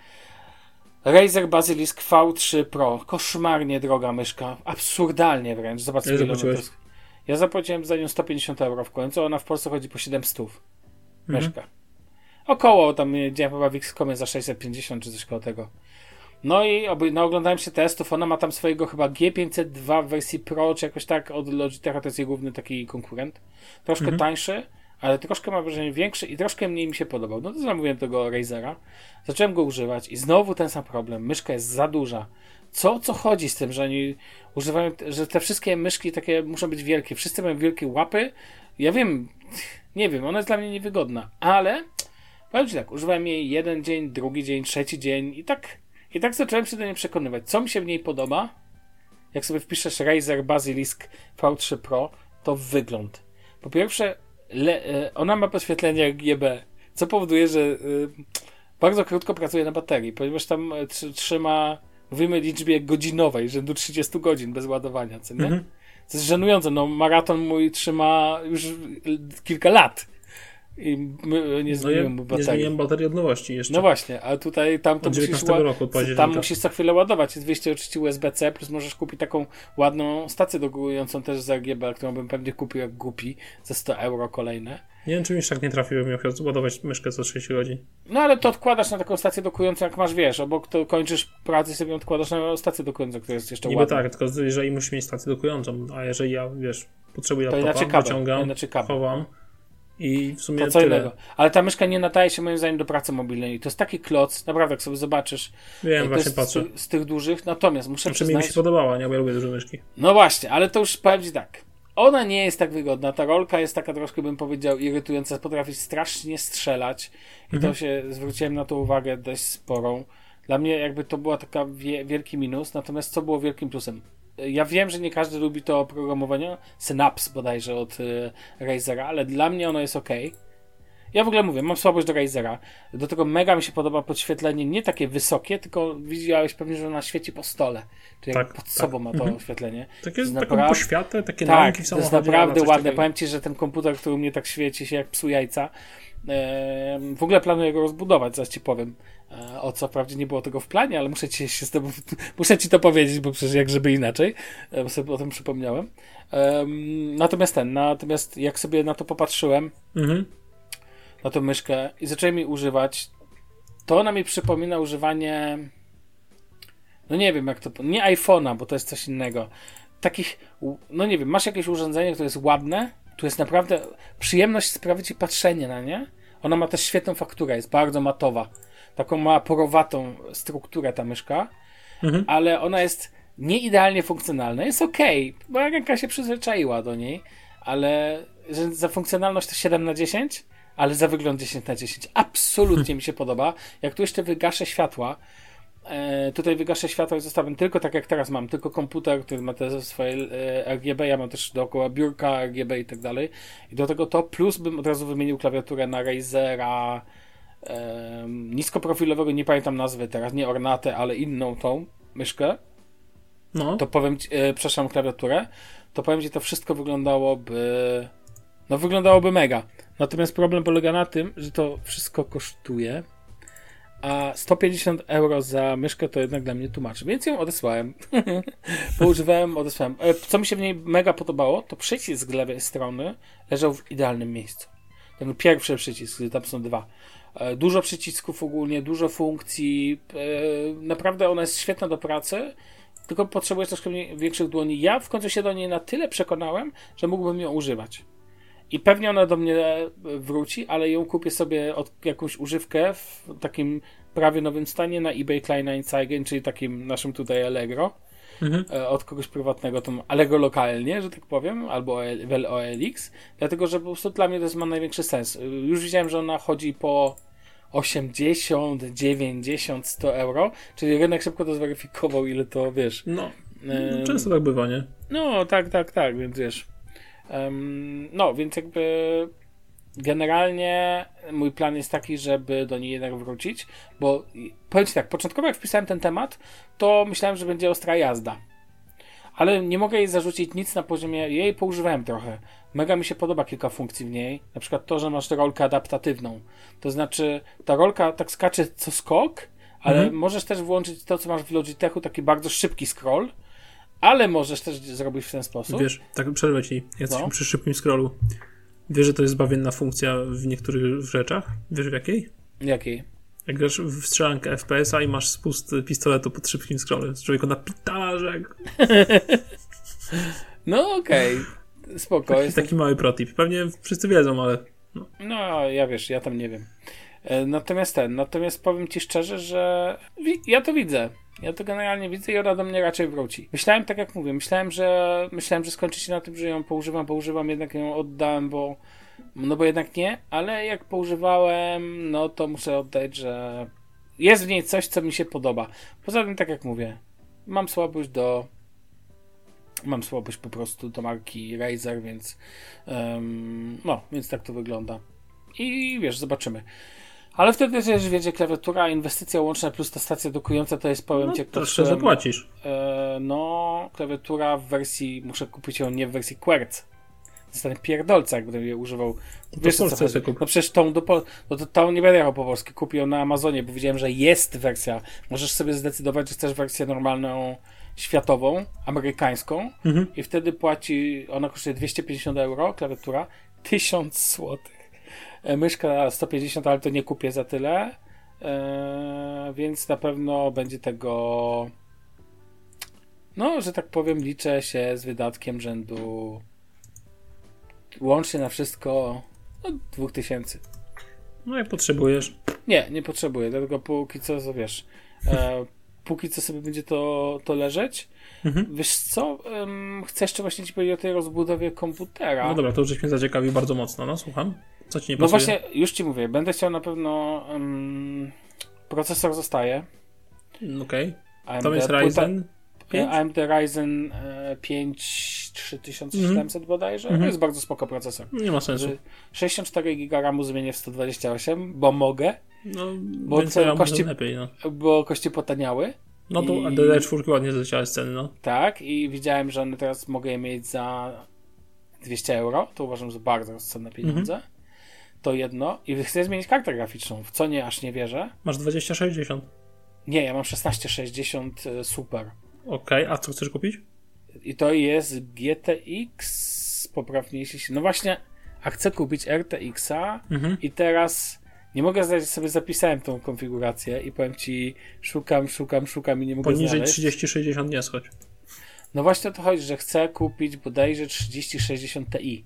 Speaker 2: Razer Basilisk V3 Pro. Koszmarnie droga myszka. Absurdalnie wręcz. Zobacz, ile ja zapłaciłem za nią 150 euro w końcu, a ona w Polsce chodzi po 700. Myszka. Około, tam widziałem chyba w X-Comie za 650 czy coś koło tego. No i oglądałem się testów, ona ma tam swojego chyba G502 w wersji Pro, czy jakoś tak od Logitecha, to jest jej główny taki konkurent. Troszkę tańszy, ale troszkę ma wrażenie większy i troszkę mniej mi się podobał. No to zamówiłem tego Razera, zacząłem go używać i znowu ten sam problem. Myszka jest za duża. Co chodzi z tym, że oni używają, że te wszystkie myszki takie muszą być wielkie, wszyscy mają wielkie łapy? Ja wiem, nie wiem, ona jest dla mnie niewygodna, ale powiem Ci tak, używałem jej jeden dzień, drugi dzień, trzeci dzień i tak zacząłem się do niej przekonywać. Co mi się w niej podoba? Jak sobie wpiszesz Razer Basilisk V3 Pro, to wygląd. Po pierwsze, ona ma podświetlenie RGB, co powoduje, że bardzo krótko pracuje na baterii, ponieważ tam trzyma, mówimy liczbie godzinowej, rzędu 30 godzin bez ładowania, co nie? To jest żenujące, maraton mój trzyma już kilka lat i nie zmieniłem mu baterii.
Speaker 3: Nie zmieniłem baterii od nowości jeszcze.
Speaker 2: No właśnie, a tutaj tam to musisz co chwilę ładować. Jest wyjście oczywiście USB-C, plus możesz kupić taką ładną stację dokującą też z RGB, którą bym pewnie kupił jak głupi, za 100 euro kolejne.
Speaker 3: Nie wiem, czy mi tak nie trafiłem, jak ładować myszkę co 6 godzin.
Speaker 2: No ale to odkładasz na taką stację dokującą, jak masz, wiesz, obok to kończysz pracę i sobie odkładasz na stację dokującą, która jest jeszcze ładna.
Speaker 3: Tak, tylko jeżeli musisz mieć stację dokującą, a jeżeli ja, wiesz, potrzebuję laptopa, wyciągam, chowam i w sumie
Speaker 2: to co innego. Ale ta myszka nie nadaje się moim zdaniem do pracy mobilnej. To jest taki kloc, naprawdę, jak sobie zobaczysz.
Speaker 3: Wiem, właśnie patrzę.
Speaker 2: Z tych dużych, natomiast muszę przyznać...
Speaker 3: mi się podobała, nie? Bo ja lubię duże myszki.
Speaker 2: No właśnie, ale to już powiem Ci tak. Ona nie jest tak wygodna. Ta rolka jest taka troszkę, bym powiedział, irytująca. Potrafi strasznie strzelać. I to się, zwróciłem na to uwagę dość sporą. Dla mnie jakby to była taka wielki minus. Natomiast co było wielkim plusem? Ja wiem, że nie każdy lubi to oprogramowanie. Synapse bodajże od Razera, ale dla mnie ono jest okej. Ja w ogóle mówię, mam słabość do Razera. Do tego mega mi się podoba podświetlenie, nie takie wysokie, tylko widziałeś pewnie, że ona świeci po stole. Czyli tak, pod sobą ma to oświetlenie.
Speaker 3: Taką poświatę, takie lampki w samochodzie.
Speaker 2: To jest naprawdę ładne. Takiego. Powiem Ci, że ten komputer, który u mnie tak świeci się jak psu jajca, w ogóle planuję go rozbudować, zaraz Ci powiem. O co wprawdzie nie było tego w planie, ale muszę Ci to powiedzieć, bo przecież jak żeby inaczej, bo sobie o tym przypomniałem. Natomiast jak sobie na to popatrzyłem, na tą myszkę i zacząłem jej używać, to ona mi przypomina używanie no nie wiem jak to, nie iPhone'a, bo to jest coś innego. Takich, no nie wiem, masz jakieś urządzenie, które jest ładne, tu jest naprawdę przyjemność sprawia ci patrzenie na nie. Ona ma też świetną fakturę, jest bardzo matowa. Taką ma porowatą strukturę ta myszka, ale ona jest nie idealnie funkcjonalna. Jest okej, bo ręka się przyzwyczaiła do niej, ale że za funkcjonalność to 7/10, ale za wygląd 10/10. Absolutnie mi się podoba. Jak tu jeszcze wygaszę światła, tutaj wygaszę światło i zostawiam tylko tak jak teraz mam, tylko komputer, który ma te swoje RGB, ja mam też dookoła biurka RGB i tak dalej. I do tego to, plus bym od razu wymienił klawiaturę na Razera niskoprofilowego, nie pamiętam nazwy teraz, nie Ornate, ale inną tą myszkę.
Speaker 3: No.
Speaker 2: To powiem ci, przepraszam, klawiaturę, to powiem ci, to wszystko wyglądałoby mega. Natomiast problem polega na tym, że to wszystko kosztuje, a 150 euro za myszkę to jednak dla mnie tłumaczy, więc ją odesłałem. Odesłałem. Co mi się w niej mega podobało, to przycisk z lewej strony leżał w idealnym miejscu. Ten pierwszy przycisk, tam są dwa. Dużo przycisków ogólnie, dużo funkcji. Naprawdę ona jest świetna do pracy, tylko potrzebujesz troszkę większych dłoni. Ja w końcu się do niej na tyle przekonałem, że mógłbym ją używać. I pewnie ona do mnie wróci, ale ją kupię sobie od jakąś używkę w takim prawie nowym stanie na eBay Kleinanzeigen, czyli takim naszym tutaj Allegro. Od kogoś prywatnego, to Allegro lokalnie, że tak powiem, albo w OLX, dlatego, że po prostu dla mnie to ma największy sens. Już widziałem, że ona chodzi po 80, 90, 100 euro, czyli rynek szybko to zweryfikował, ile to, wiesz.
Speaker 3: No, często tak bywa, nie?
Speaker 2: No, tak, więc wiesz. No, więc jakby generalnie mój plan jest taki, żeby do niej jednak wrócić, bo powiem ci tak, początkowo jak wpisałem ten temat, to myślałem, że będzie ostra jazda. Ale nie mogę jej zarzucić nic na poziomie, jej poużywałem trochę. Mega mi się podoba kilka funkcji w niej, na przykład to, że masz rolkę adaptatywną. To znaczy, ta rolka tak skacze co skok, ale możesz też włączyć to, co masz w Logitechu, taki bardzo szybki scroll, ale możesz też zrobić w ten sposób.
Speaker 3: Wiesz, tak przerwę ci, jesteśmy przy szybkim scrollu. Wiesz, że to jest bawienna funkcja w niektórych rzeczach? Wiesz w jakiej?
Speaker 2: Jakiej?
Speaker 3: Jak grasz w strzelankę FPS-a i masz spust pistoletu pod szybkim scrollem. Człowieku napitala, że...
Speaker 2: No okej. Spoko.
Speaker 3: Taki mały protip. Pewnie wszyscy wiedzą, ale...
Speaker 2: No, ja wiesz, ja tam nie wiem. Natomiast powiem ci szczerze, że ja to widzę. Ja to generalnie widzę i ona do mnie raczej wróci. Myślałem, tak jak mówię, myślałem, że skończy się na tym, że ją poużywam, jednak ją oddałem, bo jednak nie, ale jak poużywałem, no to muszę oddać, że jest w niej coś, co mi się podoba. Poza tym, tak jak mówię, mam słabość po prostu do marki Razer, więc więc tak to wygląda. I wiesz, zobaczymy. Ale wtedy też wiecie, klawiatura, inwestycja łączna plus ta stacja dokująca to jest, powiem ci, jak
Speaker 3: troszkę zapłacisz.
Speaker 2: Klawiatura w wersji, muszę kupić ją nie w wersji Querc. Zostanę pierdolca, jak będę je używał. Wiesz co chodzi? No przecież tą nie będę jechał po polsku. Kupię ją na Amazonie, bo widziałem, że jest wersja. Możesz sobie zdecydować, że chcesz wersję normalną, światową, amerykańską i wtedy ona kosztuje 250 euro, klawiatura, 1000 złotych. Myszka 150, ale to nie kupię za tyle, więc na pewno będzie tego, no, że tak powiem, liczę się z wydatkiem rzędu łącznie na wszystko 2000.
Speaker 3: No jak potrzebujesz.
Speaker 2: Nie potrzebuję, dlatego póki co, wiesz, póki co sobie będzie to leżeć. Wiesz co, chcę jeszcze właśnie ci powiedzieć o tej rozbudowie komputera.
Speaker 3: No dobra, to już żeś mnie zaciekawił bardzo mocno, no słucham. Co ci nie pasuje?
Speaker 2: No właśnie, już ci mówię, będę chciał na pewno procesor zostaje.
Speaker 3: Okej. To jest Ryzen 5?
Speaker 2: AMD Ryzen 5 3700 bodajże. To jest bardzo spoko procesor.
Speaker 3: Nie ma sensu.
Speaker 2: 64 GB RAMu zmienię w 128, bo mogę.
Speaker 3: No, bo kości lepiej, no.
Speaker 2: Bo kości potaniały.
Speaker 3: No to DDR4 ładnie zleciały z ceny, no.
Speaker 2: Tak, i widziałem, że one teraz mogę je mieć za 200 euro. To uważam za bardzo rozsądne pieniądze. To jedno. I chcę zmienić kartę graficzną, w co nie, aż nie wierzę.
Speaker 3: Masz 2060?
Speaker 2: Nie, ja mam 1660 Super.
Speaker 3: Okej, a co chcesz kupić?
Speaker 2: I to jest GTX, poprawnie jeśli się... No właśnie, a chcę kupić RTX-a i teraz Nie mogę znaleźć, sobie zapisałem tą konfigurację i powiem ci, szukam i nie mogę
Speaker 3: Poniżej
Speaker 2: znaleźć.
Speaker 3: 3060 nie schodź.
Speaker 2: No właśnie o to chodzi, że chcę kupić bodajże 3060 Ti.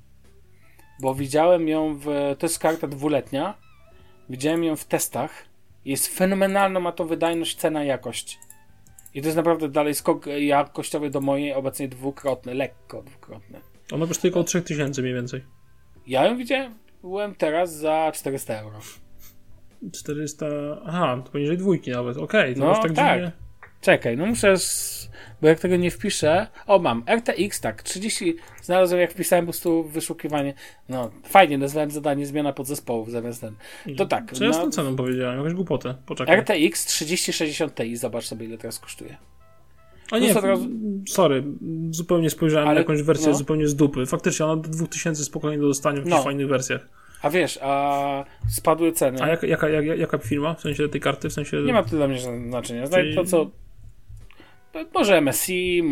Speaker 2: Bo widziałem ją to jest karta dwuletnia, widziałem ją w testach, jest fenomenalna, ma to wydajność, cena, jakość. I to jest naprawdę dalej skok jakościowy do mojej, obecnie dwukrotny, lekko dwukrotny.
Speaker 3: Ona kosztuje około 3000 mniej więcej.
Speaker 2: Ja ją widziałem teraz za 400 euro.
Speaker 3: 400... Aha, to poniżej dwójki nawet, okej. To
Speaker 2: No
Speaker 3: już tak
Speaker 2: tak.
Speaker 3: dziwnie.
Speaker 2: Czekaj, no muszę... Bo jak tego nie wpiszę... O, mam. RTX, tak. 30... Znalazłem, jak wpisałem po prostu wyszukiwanie. No, fajnie, nazwałem zadanie zmiana podzespołów zamiast ten. To tak.
Speaker 3: Co ja z tą ceną powiedziałem? Jakąś głupotę. Poczekaj.
Speaker 2: RTX 3060 Ti. Zobacz sobie, ile teraz kosztuje.
Speaker 3: A nie,
Speaker 2: teraz...
Speaker 3: sorry. Zupełnie spojrzałem na jakąś wersję
Speaker 2: no.
Speaker 3: zupełnie z dupy. Faktycznie ona do 2000 spokojnie do dostania w jakichś fajnych wersjach.
Speaker 2: A wiesz, spadły ceny.
Speaker 3: A jaka firma? W sensie tej karty? W sensie...
Speaker 2: Nie ma to dla mnie znaczenia. Znajdź to, co... Może MSI,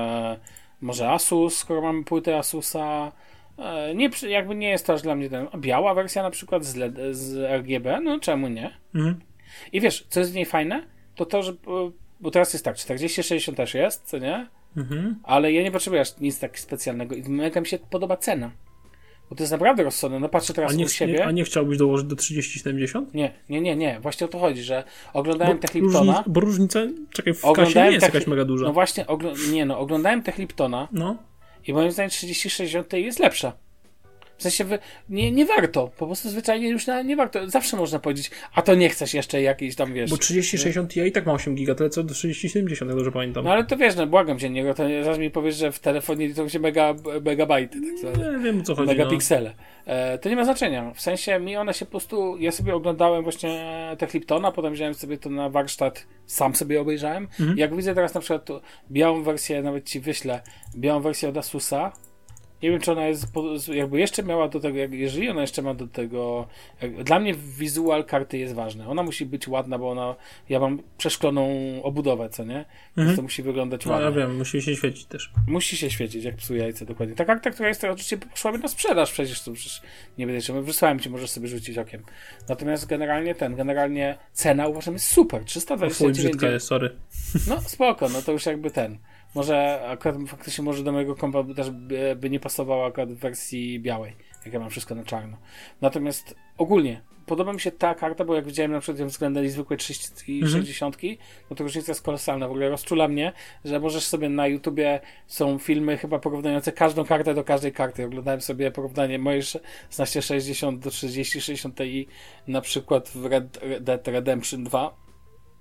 Speaker 2: może Asus, skoro mamy płytę Asusa. Jakby nie jest to aż dla mnie ten... Biała wersja na przykład z RGB, no czemu nie?
Speaker 3: Mhm.
Speaker 2: I wiesz, co jest w niej fajne? To, że... Bo teraz jest tak, 4060 też jest, co nie?
Speaker 3: Mhm.
Speaker 2: Ale ja nie potrzebuję aż nic tak specjalnego i mega mi się podoba cena. Bo to jest naprawdę rozsądne. No patrzę teraz u siebie.
Speaker 3: A nie chciałbyś dołożyć do 3070?
Speaker 2: Nie. Właśnie o to chodzi, że oglądałem Tech Liptona.
Speaker 3: Bo różnica, czekaj, w kasie nie jest jakaś mega duża.
Speaker 2: No właśnie, oglądałem Tech Liptona i moim zdaniem 3060 Ti jest lepsza. W sensie nie warto, po prostu zwyczajnie już nie warto. Zawsze można powiedzieć, a to nie chcesz jeszcze jakiejś tam, wiesz...
Speaker 3: Bo 3060 Ti i tak ma 8 giga, tyle co do 3070, jak dobrze pamiętam.
Speaker 2: No ale to wiesz, błagam cię, nie, to zaraz mi powiesz, że w telefonie liczą się megabajty, tak zwane.
Speaker 3: Nie wiem, o co chodzi.
Speaker 2: Megapiksele. To nie ma znaczenia. W sensie mi one się po prostu... Ja sobie oglądałem właśnie Tech Liptona, potem wziąłem sobie to na warsztat, sam sobie obejrzałem. Jak widzę teraz na przykład białą wersję, nawet ci wyślę, białą wersję od Asusa. Nie wiem, czy ona jest, jakby jeszcze miała do tego, jeżeli ona jeszcze ma do tego, dla mnie wizual karty jest ważny. Ona musi być ładna, bo ja mam przeszkloną obudowę, co nie? Więc to musi wyglądać ładnie.
Speaker 3: Ja wiem, musi się świecić też.
Speaker 2: Musi się świecić, jak psu jajce, dokładnie. Ta karta, która jest, to oczywiście poszłaby na sprzedaż, przecież nie będę jeszcze, wysłałem ci, możesz sobie rzucić okiem. Natomiast generalnie cena uważam jest super, 329.
Speaker 3: Brzydka jest, sorry.
Speaker 2: No spoko, no to już jakby może akurat faktycznie do mojego kompa też by nie pasowało akurat w wersji białej, jak ja mam wszystko na czarno. Natomiast ogólnie podoba mi się ta karta, bo jak widziałem na przykład względem zwykłej 30 i 60, no to różnica jest kolosalna. W ogóle rozczula mnie, że możesz sobie na YouTubie są filmy chyba porównujące każdą kartę do każdej karty. Oglądałem sobie porównanie mojej 1660 do 3060 Ti na przykład w Red Dead Redemption 2.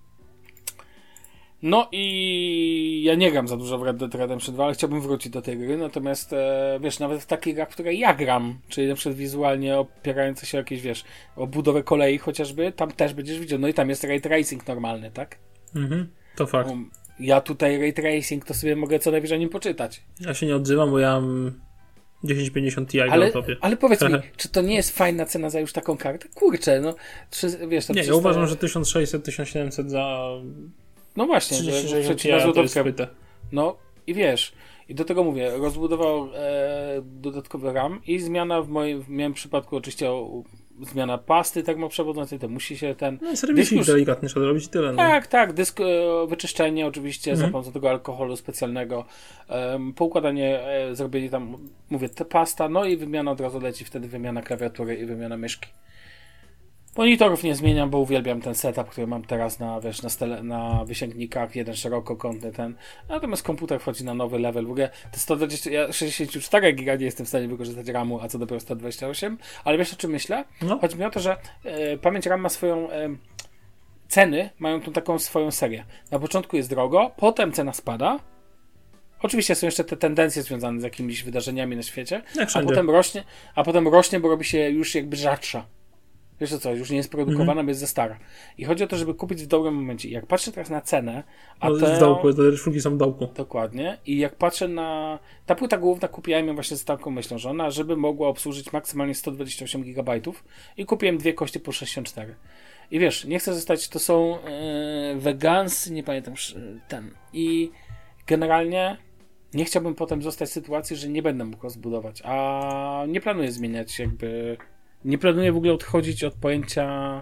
Speaker 2: No i ja nie gram za dużo w Red Dead Redemption 2, ale chciałbym wrócić do tej gry, natomiast wiesz, nawet w takich grach, w której ja gram, czyli na przykład wizualnie opierające się o jakieś, wiesz, o budowę kolei chociażby, tam też będziesz widział, no i tam jest ray tracing normalny, tak?
Speaker 3: To fakt.
Speaker 2: Ja tutaj ray tracing to sobie mogę co najwyżej o nim poczytać.
Speaker 3: Ja się nie odzywam, bo ja mam 1050 Ti na topie.
Speaker 2: Ale powiedz mi, czy to nie jest fajna cena za już taką kartę? Kurczę, no, wiesz...
Speaker 3: Nie, ja uważam, że 1600-1700 za...
Speaker 2: No właśnie, że
Speaker 3: to jest pyte.
Speaker 2: No i wiesz, i do tego mówię, rozbudował dodatkowy RAM i zmiana w moim przypadku oczywiście zmiana pasty termoprzewodzącej, to musi się
Speaker 3: No serwisik delikatny trzeba zrobić tyle. No.
Speaker 2: Tak, dysk, wyczyszczenie oczywiście za pomocą tego alkoholu specjalnego, poukładanie, zrobienie tam, mówię, pasta, no i wymiana od razu leci, wtedy wymiana klawiatury i wymiana myszki. Monitorów nie zmieniam, bo uwielbiam ten setup, który mam teraz na wysięgnikach, jeden szerokokątny natomiast komputer wchodzi na nowy level. W ogóle te 64 giga nie jestem w stanie wykorzystać RAMu, a co dopiero 128, ale wiesz o czym myślę? No. Chodzi mi o to, że pamięć RAM ma swoją ceny, mają tą taką swoją serię. Na początku jest drogo, potem cena spada. Oczywiście są jeszcze te tendencje związane z jakimiś wydarzeniami na świecie, a potem rośnie, bo robi się już jakby rzadsza. Wiesz co, już nie jest produkowana, bo jest za stara. I chodzi o to, żeby kupić w dobrym momencie. I jak patrzę teraz na cenę...
Speaker 3: w dołku, te szulki są w dołku.
Speaker 2: Dokładnie. I jak patrzę na... Ta płyta główna kupiłem ją właśnie z taką myślą, że ona, żeby mogła obsłużyć maksymalnie 128 GB i kupiłem dwie kości po 64. I wiesz, nie chcę zostać... To są wegansy, nie pamiętam I generalnie nie chciałbym potem zostać w sytuacji, że nie będę mógł rozbudować. A nie planuję zmieniać jakby... nie planuję w ogóle odchodzić od pojęcia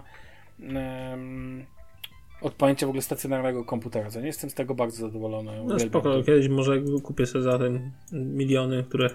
Speaker 2: w ogóle stacjonarnego komputera. Nie jestem z tego bardzo zadowolony.
Speaker 3: No spoko, kiedyś może kupię sobie za ten miliony, które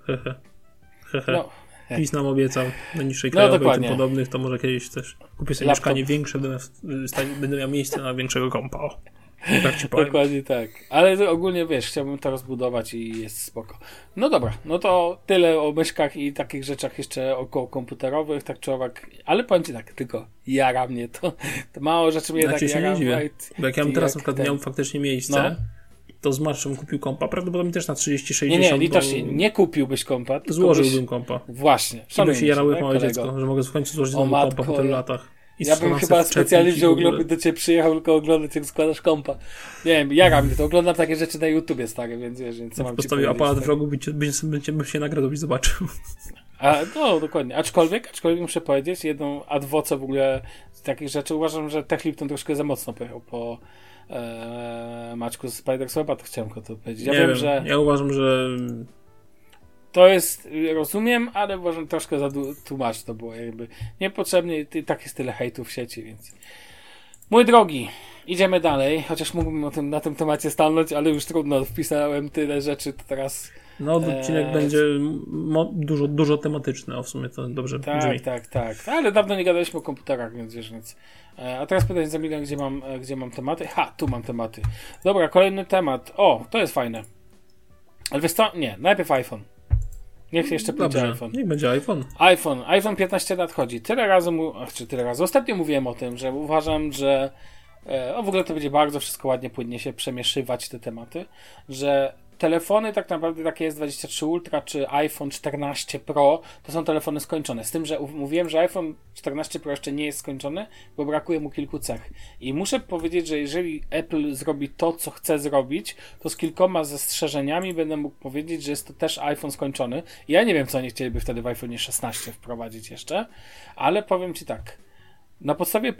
Speaker 3: no. PiS nam obiecał na niższej krajowej i tym podobnych, to może kiedyś też kupię sobie mieszkanie większe, będę miał miejsce na większego kompa. O. Tak ci powiem.
Speaker 2: Dokładnie tak. Ale ogólnie wiesz, chciałbym to rozbudować i jest spoko. No dobra, no to tyle o myszkach i takich rzeczach jeszcze około komputerowych, tak czy owak. Ale powiem ci tak, tylko jara mnie to mało rzeczy mnie tak jara.
Speaker 3: Bo jak ja bym teraz na przykład miał faktycznie miejsce, to z Marszem kupił kompa, prawdopodobnie też na 30-60.
Speaker 2: Nie, litośnie, nie kupiłbyś kompa.
Speaker 3: Złożyłbym kompa.
Speaker 2: Właśnie.
Speaker 3: I by się jarało jak małe dziecko, że mogę w końcu złożyć nowy kompa po tylu latach.
Speaker 2: Ja bym chyba specjalnie wziął globę do ciebie przyjechał, tylko oglądać jak składasz kompa. Nie wiem, jara mnie to, oglądam takie rzeczy na YouTubie stare, więc wiesz, co mam ci
Speaker 3: postawił aparat w rogu, bym się nagrodą i zobaczył.
Speaker 2: No, dokładnie. Aczkolwiek muszę powiedzieć, jedną adwocę w ogóle z takich rzeczy, uważam, że Tech Lipton troszkę za mocno pojechał po Maćku z Spider-Sweba, to chciałem to powiedzieć.
Speaker 3: Ja uważam, że
Speaker 2: to jest, rozumiem, ale uważam troszkę za tłumacz to było jakby niepotrzebnie i tak jest tyle hejtu w sieci, więc mój drogi, idziemy dalej, chociaż mógłbym na tym temacie stanąć, ale już trudno, wpisałem tyle rzeczy, to teraz
Speaker 3: no odcinek będzie dużo tematyczny, w sumie to dobrze brzmi.
Speaker 2: Tak, ale dawno nie gadaliśmy o komputerach, więc wiesz, a teraz pytanie za milion, gdzie mam tematy? Tu mam tematy. Dobra, kolejny temat, to jest fajne, ale wiesz co, nie, najpierw iPhone. Niech jeszcze pójdzie iPhone.
Speaker 3: Niech będzie iPhone.
Speaker 2: iPhone 15 nadchodzi. Tyle razy, ostatnio mówiłem o tym, że uważam, że w ogóle to będzie bardzo wszystko ładnie, płynnie się przemieszywać te tematy, że telefony tak naprawdę takie S23 Ultra czy iPhone 14 Pro to są telefony skończone. Z tym, że mówiłem, że iPhone 14 Pro jeszcze nie jest skończony, bo brakuje mu kilku cech. I muszę powiedzieć, że jeżeli Apple zrobi to, co chce zrobić, to z kilkoma zastrzeżeniami będę mógł powiedzieć, że jest to też iPhone skończony. Ja nie wiem, co oni chcieliby wtedy w iPhone 16 wprowadzić jeszcze, ale powiem ci tak. Na podstawie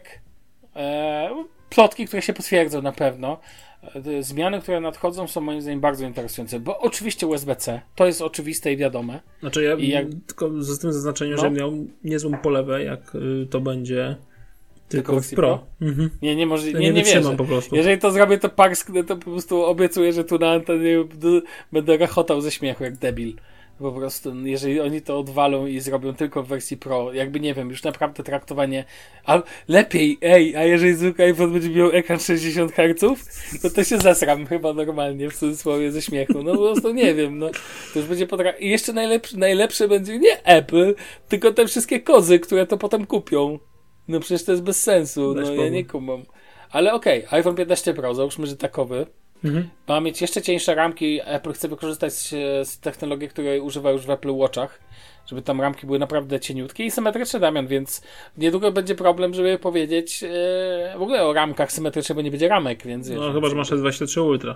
Speaker 2: plotki, które się potwierdzą na pewno, zmiany, które nadchodzą, są moim zdaniem bardzo interesujące, bo oczywiście USB-C, to jest oczywiste i wiadome.
Speaker 3: Znaczy tylko z tym zaznaczeniem, że miał niezłą polewę, jak to będzie tylko w Pro.
Speaker 2: Mhm. Nie
Speaker 3: wytrzymam
Speaker 2: wierzę.
Speaker 3: Po prostu.
Speaker 2: Jeżeli to zrobię, to parsknę, to po prostu obiecuję, że tu na antenie będę rachotał ze śmiechu, jak debil. Po prostu, jeżeli oni to odwalą i zrobią tylko w wersji Pro, jakby nie wiem, już naprawdę traktowanie, a lepiej, a jeżeli zwykły iPhone będzie miał ekran 60 Hz, to się zesram chyba normalnie, w cudzysłowie, ze śmiechu, po prostu nie wiem, to już będzie i jeszcze najlepsze będzie nie Apple, tylko te wszystkie kozy, które to potem kupią. Przecież to jest bez sensu, ja nie kumam. Ale okej, iPhone 15 Pro, załóżmy, że takowy, ma mieć jeszcze cieńsze ramki. Apple chce wykorzystać z technologii, której używa już w Apple Watchach, żeby tam ramki były naprawdę cieniutkie i symetryczne, Damian, więc niedługo będzie problem, żeby powiedzieć w ogóle o ramkach symetrycznych, bo nie będzie ramek, więc wiesz.
Speaker 3: Chyba, że masz S23 Ultra,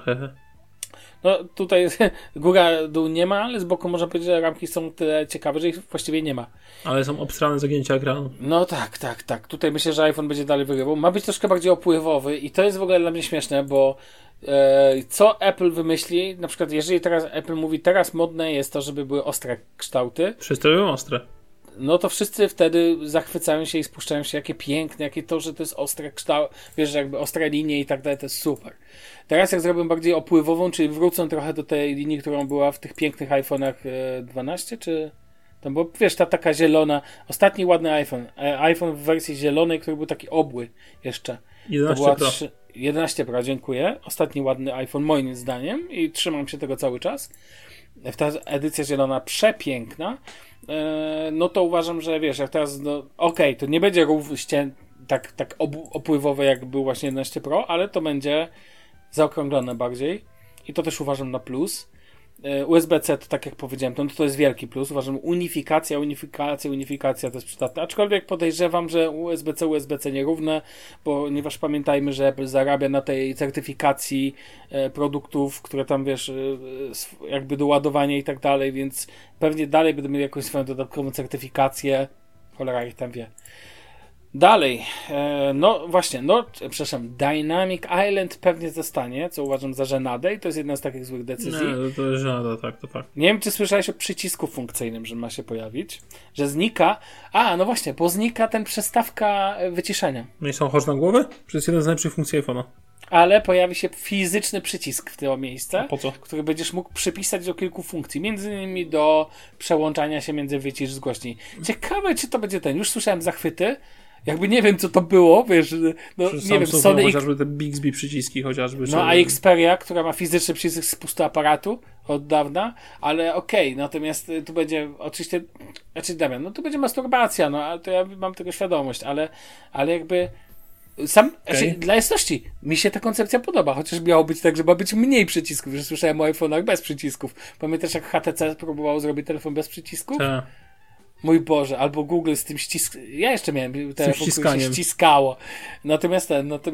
Speaker 2: tutaj góra, dół nie ma, ale z boku można powiedzieć, że ramki są tyle ciekawe, że ich właściwie nie ma.
Speaker 3: Ale są obstrane zagięcia ekranu.
Speaker 2: Tak. Tutaj myślę, że iPhone będzie dalej wygrywał. Ma być troszkę bardziej opływowy i to jest w ogóle dla mnie śmieszne, bo co Apple wymyśli, na przykład jeżeli teraz Apple mówi, teraz modne jest to, żeby były ostre kształty.
Speaker 3: Wszyscy robią ostre.
Speaker 2: To wszyscy wtedy zachwycają się i spuszczają się, jakie piękne, jakie to, że to jest ostre kształt, wiesz, że jakby ostre linie i tak dalej, to jest super. Teraz jak zrobią bardziej opływową, czyli wrócą trochę do tej linii, którą była w tych pięknych iPhone'ach 12, czy tam, bo wiesz, ta taka zielona, ostatni ładny iPhone w wersji zielonej, który był taki obły jeszcze.
Speaker 3: 11 Pro.
Speaker 2: 11 Pro, dziękuję. Ostatni ładny iPhone moim zdaniem i trzymam się tego cały czas. Ta edycja zielona przepiękna. To uważam, że wiesz, jak teraz to nie będzie tak opływowe jak był właśnie 11 Pro, ale to będzie zaokrąglone bardziej i to też uważam na plus. USB-C to tak jak powiedziałem, to jest wielki plus. Uważam, unifikacja to jest przydatne. Aczkolwiek podejrzewam, że USB-C nierówne, ponieważ pamiętajmy, że Apple zarabia na tej certyfikacji produktów, które tam wiesz, jakby do ładowania i tak dalej, więc pewnie dalej będą mieli jakąś swoją dodatkową certyfikację. Cholera ich tam wie. Dalej, no właśnie, przepraszam, Dynamic Island pewnie zostanie, co uważam za żenadę i to jest jedna z takich złych decyzji.
Speaker 3: Nie, to jest żenada, tak, to fakt.
Speaker 2: Nie wiem, czy słyszałeś o przycisku funkcyjnym, że ma się pojawić, że znika, no właśnie, bo znika ten przestawka wyciszenia.
Speaker 3: No i są choć na głowę? To jest jeden z najlepszych funkcji iPhone'a.
Speaker 2: Ale pojawi się fizyczny przycisk w to miejsce,
Speaker 3: po co?
Speaker 2: który będziesz mógł przypisać do kilku funkcji, między innymi do przełączania się między wycisz z głośniej. Ciekawe, czy to będzie ten. Już słyszałem zachwyty. Jakby nie wiem, co to było, wiesz, no nie wiem, Sony
Speaker 3: chociażby te Bixby przyciski chociażby.
Speaker 2: No, a Xperia, która ma fizyczny przycisk z pustu aparatu od dawna, ale okej, natomiast tu będzie oczywiście, Damian, no tu będzie masturbacja, no, ale to ja mam tego świadomość, ale jakby dla jasności, mi się ta koncepcja podoba, chociaż miało być tak, że ma być mniej przycisków, że słyszałem o iPhone'ach bez przycisków. Pamiętasz, jak HTC próbowało zrobić telefon bez przycisków?
Speaker 3: Tak.
Speaker 2: Mój Boże, albo Google z tym ja jeszcze miałem telefon, który się ściskało. Natomiast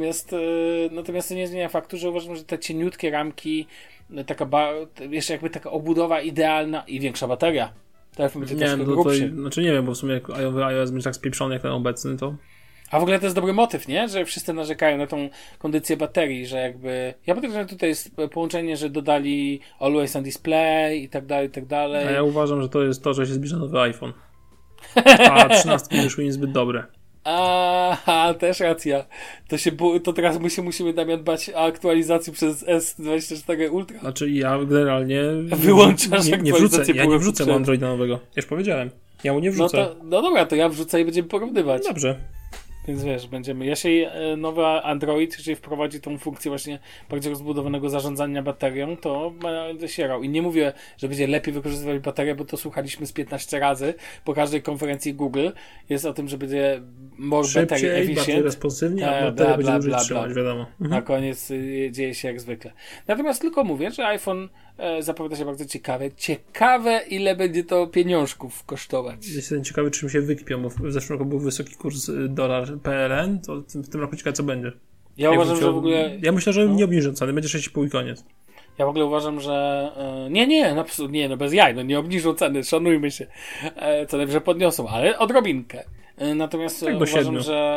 Speaker 2: to nie zmienia faktu, że uważam, że te cieniutkie ramki, jeszcze jakby taka obudowa idealna i większa bateria. Telefon będzie troszkę grubszy.
Speaker 3: Znaczy nie wiem, bo w sumie jak iOS będzie tak spieprzony jak ten obecny, to...
Speaker 2: A w ogóle to jest dobry motyw, nie? Że wszyscy narzekają na tą kondycję baterii, że jakby... Ja podejrzewam, że tutaj jest połączenie, że dodali Always on Display i tak dalej, i tak dalej.
Speaker 3: A ja uważam, że to jest to, że się zbliża nowy iPhone. A 13 wyszły niezbyt dobre.
Speaker 2: Aha, też racja. To teraz musimy Damian dbać o aktualizację przez S24 Ultra.
Speaker 3: Znaczy ja generalnie...
Speaker 2: Wyłączasz aktualizację.
Speaker 3: Ja nie wrzucę Androida nowego. Już powiedziałem. Ja mu nie wrzucę.
Speaker 2: No dobra, to ja wrzucę i będziemy porównywać.
Speaker 3: Dobrze.
Speaker 2: Więc wiesz, jeśli nowy Android, jeżeli wprowadzi tą funkcję właśnie bardziej rozbudowanego zarządzania baterią, to będę sierał. I nie mówię, że będzie lepiej wykorzystywać baterię, bo to słuchaliśmy z 15 razy po każdej konferencji Google. Jest o tym, że będzie more battery efficient.
Speaker 3: Bardziej responsywnie, a bateria będzie dłużej trzymać, wiadomo.
Speaker 2: Na koniec dzieje się jak zwykle. Natomiast tylko mówię, że iPhone zapowiada się bardzo ciekawe. Ciekawe, ile będzie to pieniążków kosztować.
Speaker 3: Jestem ciekawy, czym się wykpią, bo w zeszłym roku był wysoki kurs dolar PLN, to w tym roku ciekawe, co będzie.
Speaker 2: Ja uważam, że w ogóle...
Speaker 3: Ja myślę, że nie obniżą ceny, będzie 6,5 i koniec.
Speaker 2: Ja w ogóle uważam, że... Nie, bez jaj, nie obniżą ceny, szanujmy się. Co najwyżej podniosą, ale odrobinkę. Natomiast tak uważam,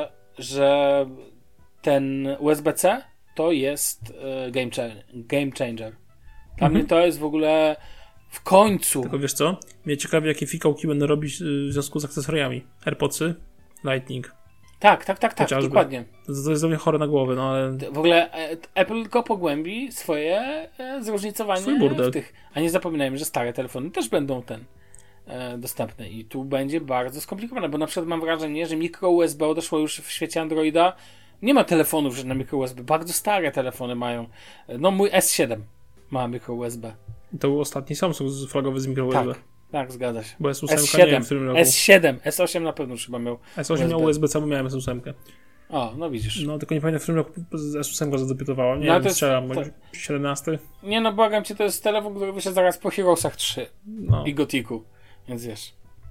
Speaker 2: że ten USB-C to jest game changer. Dla mnie to jest w ogóle w końcu...
Speaker 3: Tylko wiesz co? Mnie ciekawi, jakie fikołki będą robić w związku z akcesoriami. AirPodsy, Lightning.
Speaker 2: Tak, dokładnie.
Speaker 3: To jest dla mnie chore na głowę, no ale...
Speaker 2: W ogóle Apple tylko pogłębi swoje zróżnicowanie w tych... A nie zapominajmy, że stare telefony też będą dostępne i tu będzie bardzo skomplikowane, bo na przykład mam wrażenie, że mikro USB odeszło już w świecie Androida. Nie ma telefonów, że na mikro USB. Bardzo stare telefony mają. No mój S7 ma mikro USB.
Speaker 3: To był ostatni Samsung flagowy z mikro USB.
Speaker 2: Tak, zgadza się.
Speaker 3: Bo S8
Speaker 2: S7,
Speaker 3: nie wiem, w którym roku.
Speaker 2: S7, S8 na pewno już chyba miał
Speaker 3: S8 USB. Miał USB-C, bo miałem S8.
Speaker 2: O, no widzisz.
Speaker 3: No tylko nie pamiętam, w którym roku S8 zadebiutowała. Nie wiem, strzelam, 17?
Speaker 2: Nie no, błagam cię, to jest telefon, który wyszedł zaraz po Heroesach 3 i Gothicu, więc wiesz.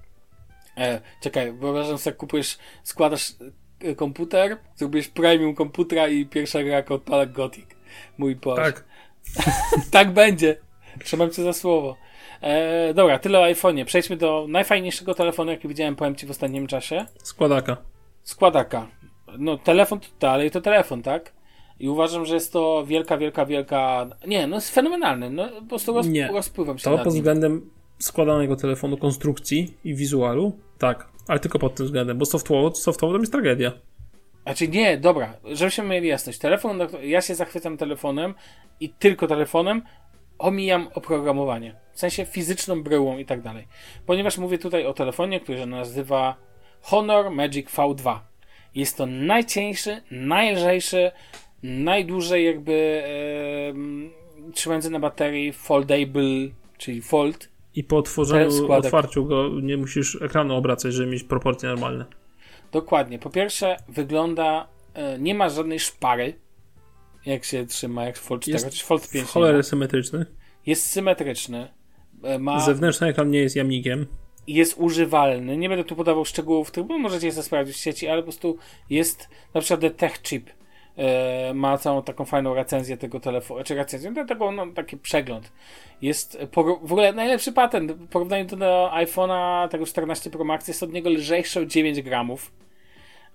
Speaker 2: Czekaj, wyobrażam sobie, składasz komputer, zrobisz premium komputera i pierwsza gra odpala Gothic. Mój Boże.
Speaker 3: Tak.
Speaker 2: Tak będzie. Trzymam cię za słowo. Dobra, tyle o iPhone'ie. Przejdźmy do najfajniejszego telefonu, jaki widziałem, powiem ci, w ostatnim czasie. Składaka. No, telefon to dalej to telefon, tak? I uważam, że jest to wielka... Nie, no jest fenomenalny. No, po prostu rozpływam się
Speaker 3: to pod względem składanego telefonu, konstrukcji i wizualu, tak. Ale tylko pod tym względem, bo softowo to jest tragedia.
Speaker 2: Znaczy nie, dobra, żebyśmy mieli jasność. Ja się zachwycam telefonem i tylko telefonem, omijam oprogramowanie. W sensie fizyczną bryłą i tak dalej. Ponieważ mówię tutaj o telefonie, który się nazywa Honor Magic V2. Jest to najcieńszy, najlżejszy, najdłużej jakby trzymający na baterii foldable, czyli fold.
Speaker 3: I po otwarciu go nie musisz ekranu obracać, żeby mieć proporcje normalne.
Speaker 2: Dokładnie. Po pierwsze wygląda, nie ma żadnej szpary, jak się trzyma, jak Fold 4, chociaż Fold 5
Speaker 3: w cholerę symetryczny.
Speaker 2: Jest symetryczny.
Speaker 3: Zewnętrzny ekran nie jest jamnikiem.
Speaker 2: Jest używalny. Nie będę tu podawał szczegółów, bo możecie je sprawdzić w sieci, ale po prostu jest na przykład The Tech Chip. Ma całą taką fajną recenzję tego telefonu, czy recenzję, taki przegląd. Jest w ogóle najlepszy patent w porównaniu do iPhone'a tego 14 Pro Max, jest od niego lżejszy o 9 gramów.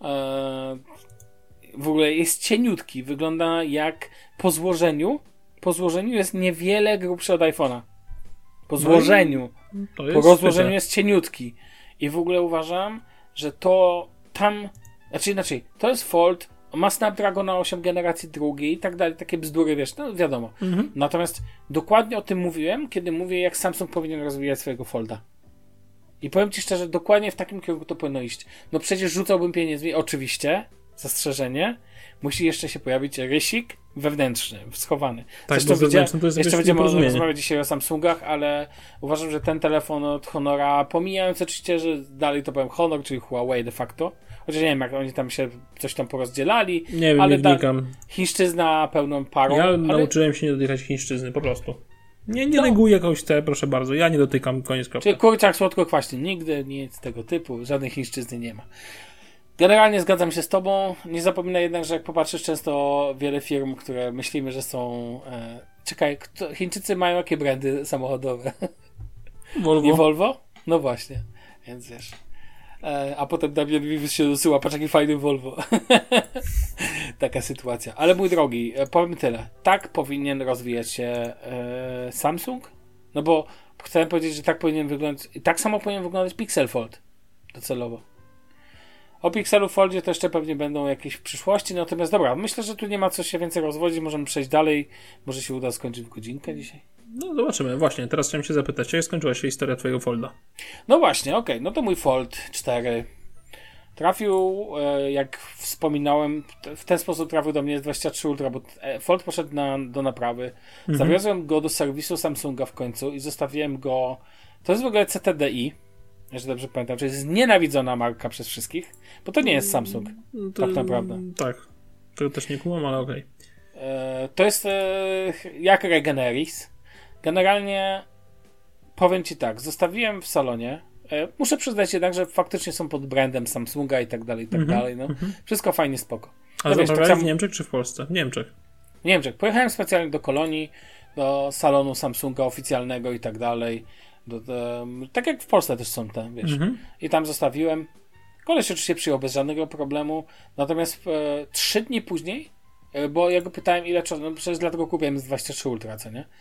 Speaker 2: W ogóle jest cieniutki. Wygląda jak po złożeniu. Po złożeniu jest niewiele grubszy od iPhone'a. Po złożeniu. Po rozłożeniu jest cieniutki. I w ogóle uważam, że to tam... Znaczy, to jest Fold, ma Snapdragona 8 generacji drugiej i tak dalej, takie bzdury, wiesz, no wiadomo. Natomiast dokładnie o tym mówiłem, kiedy mówię, jak Samsung powinien rozwijać swojego Folda. I powiem ci szczerze, dokładnie w takim kierunku to powinno iść. No przecież rzucałbym pieniędzmi, oczywiście, zastrzeżenie, musi jeszcze się pojawić rysik wewnętrzny, schowany.
Speaker 3: Tak,
Speaker 2: Zresztą
Speaker 3: to jest
Speaker 2: jeszcze będziemy rozmawiać dzisiaj o Samsungach, ale uważam, że ten telefon od Honora, pomijając oczywiście, że dalej to powiem Honor, czyli Huawei de facto, chociaż nie wiem, jak oni tam się coś tam porozdzielali,
Speaker 3: nie wiem,
Speaker 2: ale
Speaker 3: nie wnikam.
Speaker 2: chińszczyzna pełną parą.
Speaker 3: Ja
Speaker 2: ale...
Speaker 3: nauczyłem się nie dotykać chińszczyzny, po prostu. Nie neguję kogoś chce, proszę bardzo. Ja nie dotykam, koniec kropka.
Speaker 2: Czyli kurczak słodko-kwaśny. Nigdy nic tego typu. Żadnej chińszczyzny nie ma. Generalnie zgadzam się z tobą. Nie zapominaj jednak, że jak popatrzysz często wiele firm, które myślimy, że są... Czekaj, Chińczycy mają jakie brandy samochodowe?
Speaker 3: Volvo.
Speaker 2: Nie Volvo? No właśnie. Więc wiesz... A potem na mnie się dosyła, patrz jaki fajny Volvo. Taka sytuacja. Ale mój drogi, powiem tyle. Tak powinien rozwijać się Samsung, no bo chcę powiedzieć, że tak powinien wyglądać, tak samo powinien wyglądać Pixel Fold docelowo. O Pixelu Foldzie to jeszcze pewnie będą jakieś w przyszłości, natomiast dobra, myślę, że tu nie ma co się więcej rozwodzić, możemy przejść dalej, może się uda skończyć w godzinkę dzisiaj.
Speaker 3: No zobaczymy, właśnie, teraz chciałem się zapytać, jak skończyła się historia twojego Folda?
Speaker 2: No właśnie, okej, no to mój Fold 4 trafił, jak wspominałem, w ten sposób trafił do mnie S23 Ultra, bo Fold poszedł do naprawy. Zawiozłem go do serwisu Samsunga w końcu i zostawiłem go, to jest w ogóle CTDI, jeżeli dobrze pamiętam, czyli jest znienawidzona marka przez wszystkich, bo to nie jest Samsung, tak naprawdę.
Speaker 3: Tak, tego też nie kumam, ale okej.
Speaker 2: To jest jak Regeneris. Generalnie powiem ci tak, zostawiłem w salonie. Muszę przyznać jednak, że faktycznie są pod brandem Samsunga i tak dalej, no. Wszystko fajnie, spoko.
Speaker 3: A zostawiałeś w Niemczech czy w Polsce? W Niemczech.
Speaker 2: W Niemczech. Pojechałem specjalnie do Kolonii, do salonu Samsunga oficjalnego i tak dalej. Tak jak w Polsce też są te, wiesz. I tam zostawiłem. Koleś oczywiście przyjął bez żadnego problemu. Natomiast 3 dni później, bo ja go pytałem ile czasu, no przecież dlatego kupiłem S23 Ultra, co nie?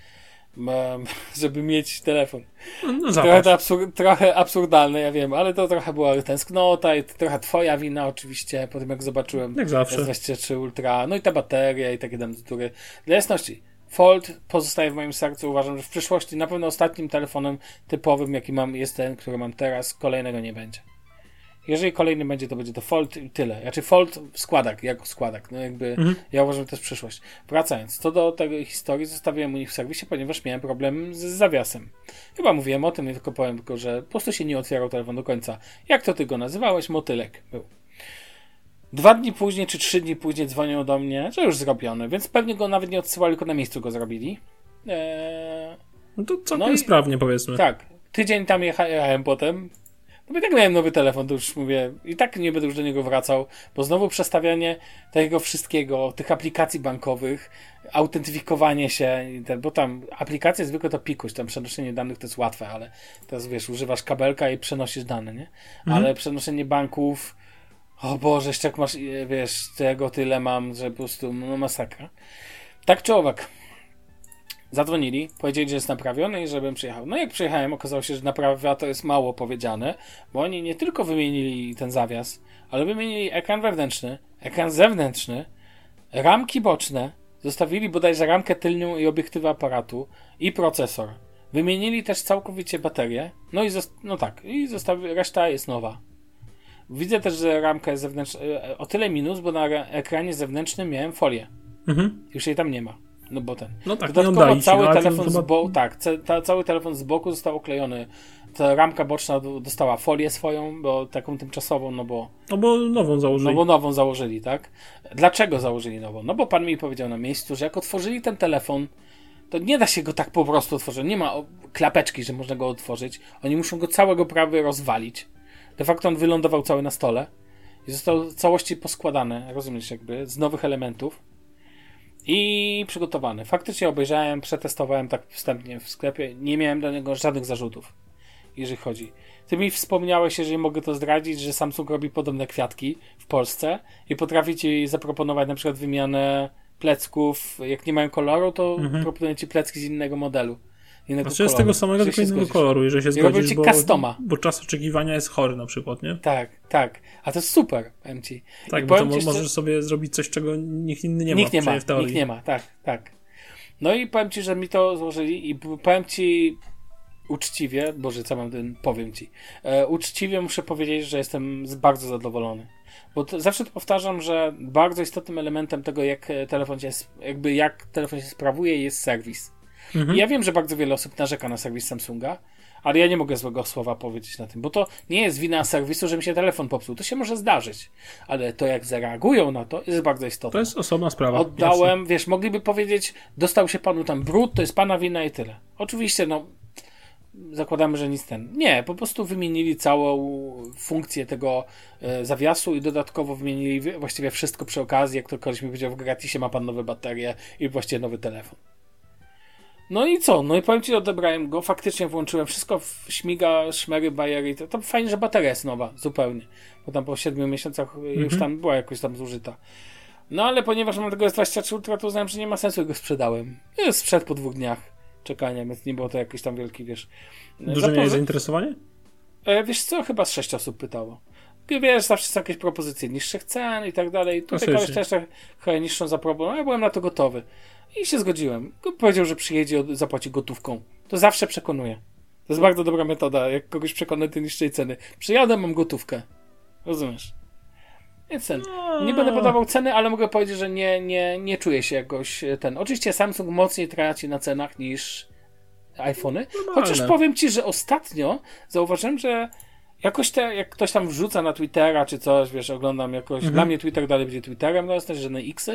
Speaker 2: Żeby mieć telefon.
Speaker 3: No
Speaker 2: trochę absurdalne, ja wiem, ale to trochę była tęsknota i trochę twoja wina oczywiście, po tym jak zobaczyłem
Speaker 3: jak zawsze.
Speaker 2: S23 Ultra, no i ta bateria i takie tam bzdury. Dla jasności, Fold pozostaje w moim sercu, uważam, że w przyszłości na pewno ostatnim telefonem typowym, jaki mam, jest ten, który mam teraz, kolejnego nie będzie. Jeżeli kolejny będzie, to będzie to Fold i tyle. Znaczy Fold składak, jako składak. No jakby ja uważam, że to jest przyszłość. Wracając, co do tej historii, zostawiłem u nich w serwisie, ponieważ miałem problem z zawiasem. Chyba mówiłem o tym, nie tylko powiem, tylko że po prostu się nie otwierał telefon do końca. Jak to ty go nazywałeś? Motylek był. 2 dni później, czy 3 dni później dzwonią do mnie, że już zrobione, więc pewnie go nawet nie odsyłali, tylko na miejscu go zrobili.
Speaker 3: No to całkiem sprawnie, powiedzmy.
Speaker 2: Tak. Tydzień tam jechałem potem. No i tak miałem nowy telefon, to już mówię, i tak nie będę już do niego wracał, bo znowu przestawianie tego wszystkiego, tych aplikacji bankowych, autentyfikowanie się, bo tam aplikacje zwykle to pikuś, tam przenoszenie danych to jest łatwe, ale teraz wiesz, używasz kabelka i przenosisz dane, nie? Ale przenoszenie banków, o Boże, jeszcze jak masz, wiesz, tego tyle mam, że po prostu, no masakra. Tak czy owak. Zadzwonili, powiedzieli, że jest naprawiony i żebym przyjechał. No jak przyjechałem, okazało się, że naprawa to jest mało powiedziane, bo oni nie tylko wymienili ten zawias, ale wymienili ekran wewnętrzny, ekran zewnętrzny, ramki boczne, zostawili bodajże ramkę tylnią i obiektywy aparatu i procesor. Wymienili też całkowicie baterię, no i reszta jest nowa. Widzę też, że ramka jest zewnętrzna, o tyle minus, bo na ekranie zewnętrznym miałem folię. Już jej tam nie ma. No bo ten.
Speaker 3: No tak,
Speaker 2: dodatkowo cały telefon z boku został oklejony. Ta ramka boczna dostała folię swoją, bo taką tymczasową, no bo
Speaker 3: nową założyli.
Speaker 2: No bo nową założyli, tak? Dlaczego założyli nową? No bo pan mi powiedział na miejscu, że jak otworzyli ten telefon, to nie da się go tak po prostu otworzyć. Nie ma klapeczki, że można go otworzyć. Oni muszą go całego prawie rozwalić. De facto on wylądował cały na stole i został w całości poskładany, rozumiesz, jakby z nowych elementów. I przygotowany. Faktycznie obejrzałem, przetestowałem tak wstępnie w sklepie. Nie miałem do niego żadnych zarzutów. jeżeli chodzi. Ty mi wspomniałeś, jeżeli mogę to zdradzić, że Samsung robi podobne kwiatki w Polsce i potrafi ci zaproponować na przykład wymianę plecków. Jak nie mają koloru, to proponują ci plecki z innego modelu.
Speaker 3: Znaczy z tego samego, tylko innego koloru, jeżeli się zgodzisz, bo czas oczekiwania jest chory na przykład, nie?
Speaker 2: Tak. A to jest super, powiem ci.
Speaker 3: Tak, bo to możesz sobie zrobić coś, czego nikt inny nie ma.
Speaker 2: Nikt nie ma, tak. No i powiem ci, że mi to złożyli i powiem ci uczciwie, Boże, co mam ten, powiem ci. Uczciwie muszę powiedzieć, że jestem bardzo zadowolony. Bo zawsze to powtarzam, że bardzo istotnym elementem tego, jak telefon się sprawuje, jest serwis. I ja wiem, że bardzo wiele osób narzeka na serwis Samsunga, ale ja nie mogę złego słowa powiedzieć na tym, bo to nie jest wina serwisu, że mi się telefon popsuł. To się może zdarzyć, ale to jak zareagują na to jest bardzo istotne.
Speaker 3: To jest osobna sprawa.
Speaker 2: Oddałem, wiesz, mogliby powiedzieć, dostał się panu tam brud, to jest pana wina i tyle. Oczywiście, zakładamy, że nic nie, po prostu wymienili całą funkcję tego zawiasu i dodatkowo wymienili właściwie wszystko przy okazji, jak to ktoś mi powiedział, w gratisie ma pan nowe baterie i właściwie nowy telefon. No i co? No i powiem ci, odebrałem go, faktycznie włączyłem, wszystko śmiga, szmery, bajery, to fajnie, że bateria jest nowa, zupełnie, bo tam po 7 miesiącach już tam była jakoś tam zużyta. No ale ponieważ mam tego S23 Ultra, to uznałem, że nie ma sensu, go sprzedałem. Sprzedł po 2 dniach czekania, więc nie było to jakiś tam wielki, wiesz...
Speaker 3: Duże miałeś zainteresowanie?
Speaker 2: Wiesz co? Chyba z 6 osób pytało. Wiesz, zawsze są jakieś propozycje niższych cen i tak dalej. Tutaj kogoś też trochę niższą zaproponował, ja byłem na to gotowy. I się zgodziłem. Powiedział, że przyjedzie, zapłaci gotówką. To zawsze przekonuje. To jest bardzo dobra metoda, jak kogoś przekonać do niższej ceny. Przyjadę, mam gotówkę. Rozumiesz? Więc nie będę podawał ceny, ale mogę powiedzieć, że nie czuję się jakoś Oczywiście Samsung mocniej traci na cenach niż iPhony. Chociaż powiem ci, że ostatnio zauważyłem, że jakoś jak ktoś tam wrzuca na Twittera czy coś, wiesz, oglądam jakoś, dla mnie Twitter dalej będzie Twitterem, no jest też żadne X-y,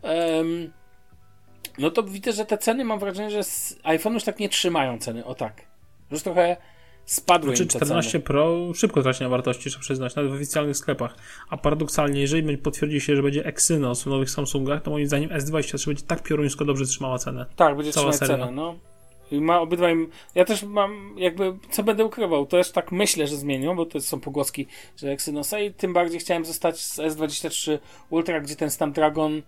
Speaker 2: no to widzę, że te ceny, mam wrażenie, że z iPhone już tak nie trzymają ceny, o tak. Już trochę spadły im te
Speaker 3: 14
Speaker 2: ceny.
Speaker 3: Pro szybko traci na wartości, trzeba przyznać, nawet w oficjalnych sklepach. A paradoksalnie, jeżeli potwierdzi się, że będzie Exynos w nowych Samsungach, to moim zdaniem S23 będzie tak pioruńsko dobrze trzymała cenę.
Speaker 2: Tak, będzie trzymać cenę, no. I obydwaj, ja też mam jakby, co będę ukrywał, to też tak myślę, że zmienią, bo to są pogłoski, że Exynosa i tym bardziej chciałem zostać z S23 Ultra, gdzie ten Snapdragon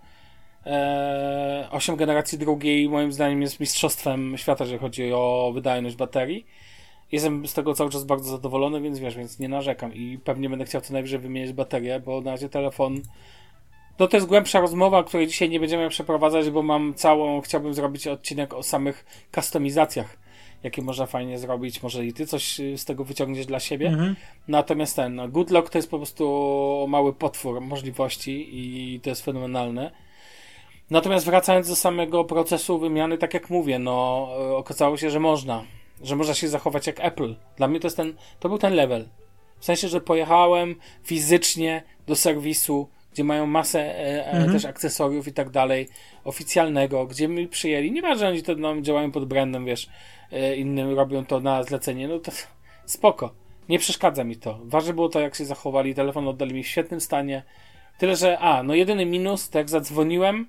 Speaker 2: 8 generacji drugiej moim zdaniem jest mistrzostwem świata, jeżeli chodzi o wydajność baterii. Jestem z tego cały czas bardzo zadowolony, więc nie narzekam i pewnie będę chciał co najwyżej wymienić baterię, bo na razie telefon to jest głębsza rozmowa, o której dzisiaj nie będziemy przeprowadzać, bo chciałbym zrobić odcinek o samych kustomizacjach, jakie można fajnie zrobić, może i ty coś z tego wyciągniesz dla siebie. Natomiast Good Lock to jest po prostu mały potwór możliwości i to jest fenomenalne. Natomiast wracając do samego procesu wymiany, tak jak mówię, okazało się, że można się zachować jak Apple. Dla mnie to był ten level. W sensie, że pojechałem fizycznie do serwisu, gdzie mają masę też akcesoriów i tak dalej, oficjalnego, gdzie mi przyjęli. Nieważne, że oni to działają pod brandem, wiesz, innym robią to na zlecenie, no to spoko. Nie przeszkadza mi to. Ważne było to, jak się zachowali. Telefon oddali mi w świetnym stanie. Tyle, że jedyny minus, to jak zadzwoniłem,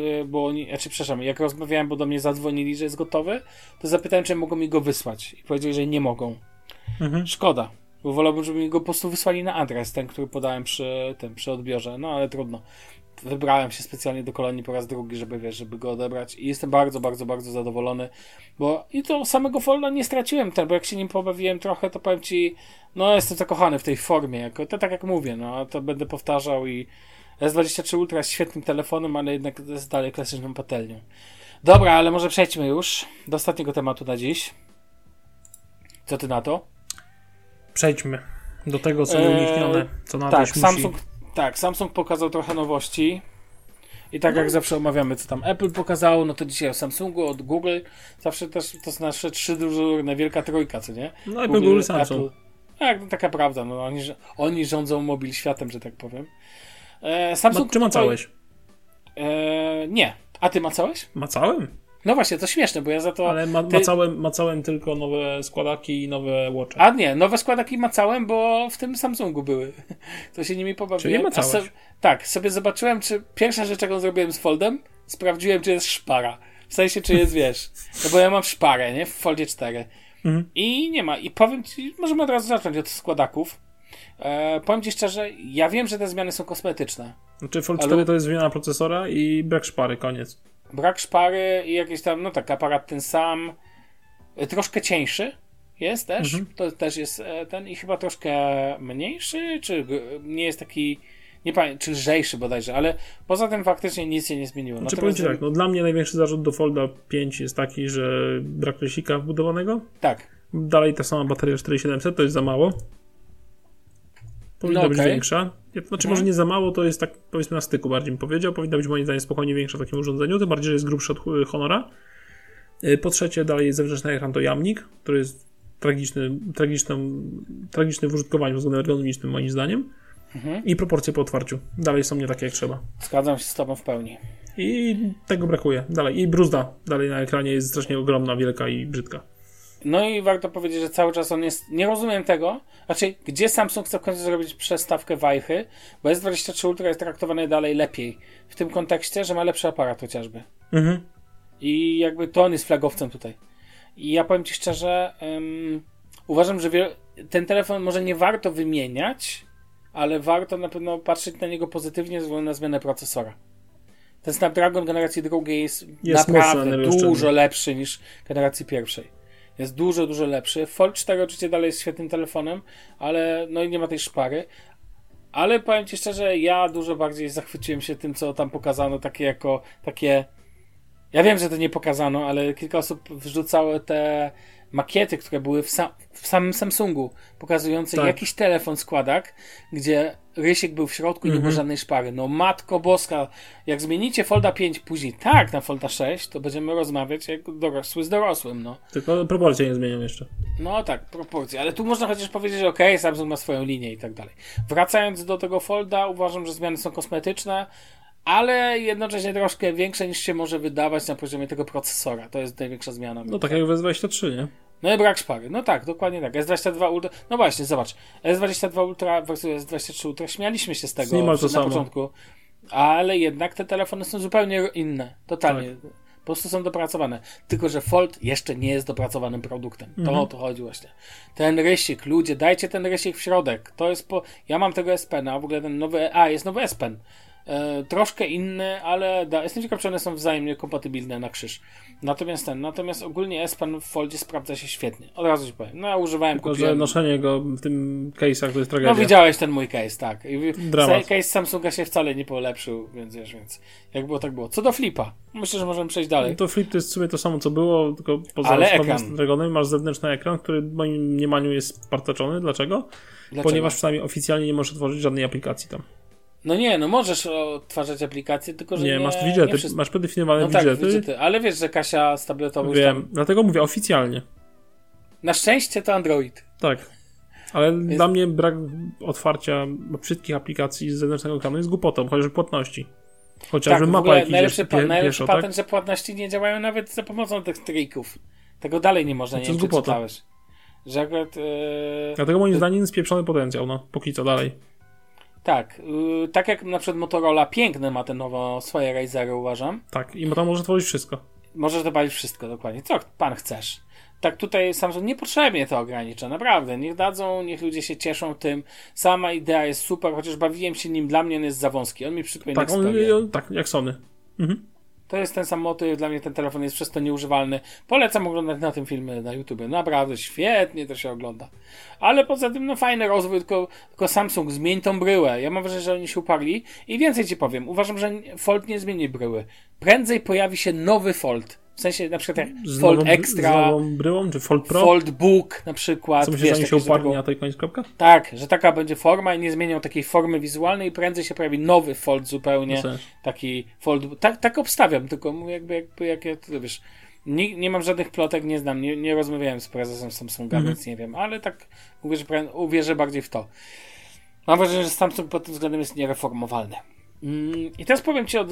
Speaker 2: jak rozmawiałem, bo do mnie zadzwonili, że jest gotowy, to zapytałem, czy mogą mi go wysłać. I powiedzieli, że nie mogą. Szkoda. Bo wolałbym, żeby mi go po prostu wysłali na adres, ten, który podałem przy odbiorze. No ale trudno. Wybrałem się specjalnie do Kolonii po raz drugi, żeby go odebrać i jestem bardzo, bardzo, bardzo zadowolony, bo i to samego folda nie straciłem bo jak się nim pobawiłem trochę, to powiem ci, jestem zakochany w tej formie, to tak jak mówię, to będę powtarzał i S23 Ultra jest świetnym telefonem, ale jednak jest dalej klasyczną patelnią. Dobra, ale może przejdźmy już do ostatniego tematu na dziś. Co ty na to?
Speaker 3: Przejdźmy do tego, co nieuniknione, co na musi.
Speaker 2: Samsung pokazał trochę nowości i tak jak zawsze omawiamy, co tam Apple pokazało, no to dzisiaj o Samsungu, od Google, zawsze też to są nasze 3 dyżurne, wielka trójka, co nie?
Speaker 3: No Google, Samsung.
Speaker 2: Tak, taka prawda, oni rządzą mobil światem, że tak powiem. Samsung...
Speaker 3: Czy macałeś?
Speaker 2: Nie. A ty macałeś?
Speaker 3: Macałem?
Speaker 2: No właśnie, to śmieszne, bo ja za to...
Speaker 3: Ale macałem tylko nowe składaki i nowe watche.
Speaker 2: A nie, nowe składaki macałem, bo w tym Samsungu były. To się nimi pobawiłem.
Speaker 3: Czyli macałeś?
Speaker 2: Tak, sobie zobaczyłem, czy pierwsza rzecz, jaką zrobiłem z Foldem, sprawdziłem, czy jest szpara. W sensie, czy jest, wiesz, bo ja mam szparę, nie? W Foldzie 4. I nie ma. I powiem ci, możemy od razu zacząć od składaków. Powiem ci szczerze, ja wiem, że te zmiany są kosmetyczne.
Speaker 3: Znaczy Fold 4 to jest zmiana procesora i brak szpary, koniec.
Speaker 2: Brak szpary i jakiś tam, no tak, aparat ten sam. Troszkę cieńszy jest też. To też jest ten i chyba troszkę mniejszy, czy nie jest taki, nie pamiętam, czy lżejszy bodajże, ale poza tym faktycznie nic się nie zmieniło.
Speaker 3: Znaczy powiem ci tak, no dla mnie największy zarzut do Folda 5 jest taki, że brak lesika wbudowanego.
Speaker 2: Tak.
Speaker 3: Dalej ta sama bateria 4700 to jest za mało. Powinna być większa. Znaczy może nie za mało, to jest tak powiedzmy na styku bardziej bym powiedział. Powinna być moim zdaniem spokojnie większa w takim urządzeniu, tym bardziej, że jest grubszy od Honora. Po trzecie dalej zewnętrzny ekran to jamnik, który jest tragiczny w użytkowaniu względem ergonomicznym moim zdaniem. I proporcje po otwarciu dalej są nie takie jak trzeba.
Speaker 2: Zgadzam się z tobą w pełni.
Speaker 3: I tego brakuje dalej. I bruzda dalej na ekranie jest strasznie ogromna, wielka i brzydka.
Speaker 2: No i warto powiedzieć, że cały czas on jest... Nie rozumiem tego. Znaczy, gdzie Samsung chce w końcu zrobić przestawkę wajchy, bo S23 Ultra jest traktowany dalej lepiej. W tym kontekście, że ma lepszy aparat chociażby. I jakby to on jest flagowcem tutaj. I ja powiem ci szczerze, uważam, że ten telefon może nie warto wymieniać, ale warto na pewno patrzeć na niego pozytywnie ze względu na zmianę procesora. Ten Snapdragon generacji drugiej jest naprawdę dużo lepszy niż generacji pierwszej. Jest dużo, dużo lepszy. Fold 4 oczywiście dalej jest świetnym telefonem, ale no i nie ma tej szpary. Ale powiem ci szczerze, ja dużo bardziej zachwyciłem się tym, co tam pokazano, takie... Ja wiem, że to nie pokazano, ale kilka osób wrzucało te makiety, które były w samym Samsungu, pokazujące jakiś telefon składak, gdzie rysik był w środku i nie było żadnej szpary. No matko boska, jak zmienicie Folda 5 później na Folda 6, to będziemy rozmawiać jak dorosły z dorosłym, no.
Speaker 3: Tylko proporcje nie zmienią jeszcze.
Speaker 2: No tak, proporcje, ale tu można chociaż powiedzieć, że okej, Samsung ma swoją linię i tak dalej. Wracając do tego Folda, uważam, że zmiany są kosmetyczne, ale jednocześnie troszkę większe niż się może wydawać na poziomie tego procesora. To jest największa zmiana.
Speaker 3: No tak jak w S23, nie?
Speaker 2: No i brak szpary. No tak, dokładnie tak. S22 Ultra... No właśnie, zobacz. S22 Ultra versus S23 Ultra. Śmialiśmy się z tego na początku. Ale jednak te telefony są zupełnie inne. Totalnie. Tak. Po prostu są dopracowane. Tylko, że Fold jeszcze nie jest dopracowanym produktem. To o to chodzi właśnie. Ten rysik, ludzie, dajcie ten rysik w środek. To jest Ja mam tego S Pena, w ogóle ten nowy... jest nowy S Pen. Troszkę inny, ale jestem ciekaw, czy one są wzajemnie kompatybilne na krzyż. Natomiast ogólnie S-Pen w Foldzie sprawdza się świetnie. Od razu ci powiem. No ja używałem,
Speaker 3: tylko kupiłem. Że noszenie go w tym case'ach to jest tragedia.
Speaker 2: No widziałeś ten mój case, tak. Case Samsunga się wcale nie polepszył, więc jak było, tak było. Co do Flipa, myślę, że możemy przejść dalej.
Speaker 3: No to Flip to jest w sumie to samo, co było, tylko poza Snapdragonem masz zewnętrzny ekran, który w moim mniemaniu jest partaczony. Dlaczego? Ponieważ przynajmniej oficjalnie nie możesz otworzyć żadnej aplikacji tam.
Speaker 2: No nie, no możesz odtwarzać aplikacje, tylko że nie
Speaker 3: masz widgety, masz predefiniowane widgety.
Speaker 2: Tak, ale wiesz, że Kasia z tabletowo
Speaker 3: wiem, dlatego mówię oficjalnie.
Speaker 2: Na szczęście to Android.
Speaker 3: Tak, ale dla mnie brak otwarcia wszystkich aplikacji z zewnętrznego ekranu jest głupotą, chociaż płatności. Chociażby mapa jakiś
Speaker 2: najlepszy patent, że płatności nie działają nawet za pomocą tych trików. Tego dalej nie można, nie wiem, czy czytałeś. Że akurat...
Speaker 3: Dlatego moim zdaniem jest spieprzony potencjał, póki co dalej.
Speaker 2: Tak, tak jak na przykład Motorola piękne ma te nowe swoje Razery, uważam.
Speaker 3: Tak, i tam może tworzyć wszystko.
Speaker 2: Możesz dopalić wszystko, dokładnie. Co pan chcesz. Tak tutaj Samsung niepotrzebnie to ogranicza, naprawdę. Niech dadzą, niech ludzie się cieszą tym. Sama idea jest super, chociaż bawiłem się nim, dla mnie on jest za wąski. On mi przypomina
Speaker 3: tak, jak Sony.
Speaker 2: To jest ten sam motyw, dla mnie ten telefon jest przez to nieużywalny. Polecam oglądać na tym filmy na YouTube. Naprawdę świetnie to się ogląda. Ale poza tym, fajny rozwój, tylko Samsung, zmień tą bryłę. Ja mam wrażenie, że oni się uparli. I więcej ci powiem, uważam, że Fold nie zmieni bryły. Prędzej pojawi się nowy Fold. W sensie na przykład jak Fold Extra,
Speaker 3: z nową bryłą, czy Fold Pro?
Speaker 2: Fold Book na przykład.
Speaker 3: Co myślisz, że oni się uparli na tej koniec kropka?
Speaker 2: Tak, że taka będzie forma i nie zmienią takiej formy wizualnej i prędzej się pojawi nowy Fold zupełnie. Taki Fold, tak obstawiam, tylko mówię jak to wiesz, nie mam żadnych plotek, nie znam, nie rozmawiałem z prezesem Samsunga, więc nie wiem, ale tak mówię, że uwierzę bardziej w to. Mam wrażenie, że Samsung pod tym względem jest niereformowalny. I teraz powiem ci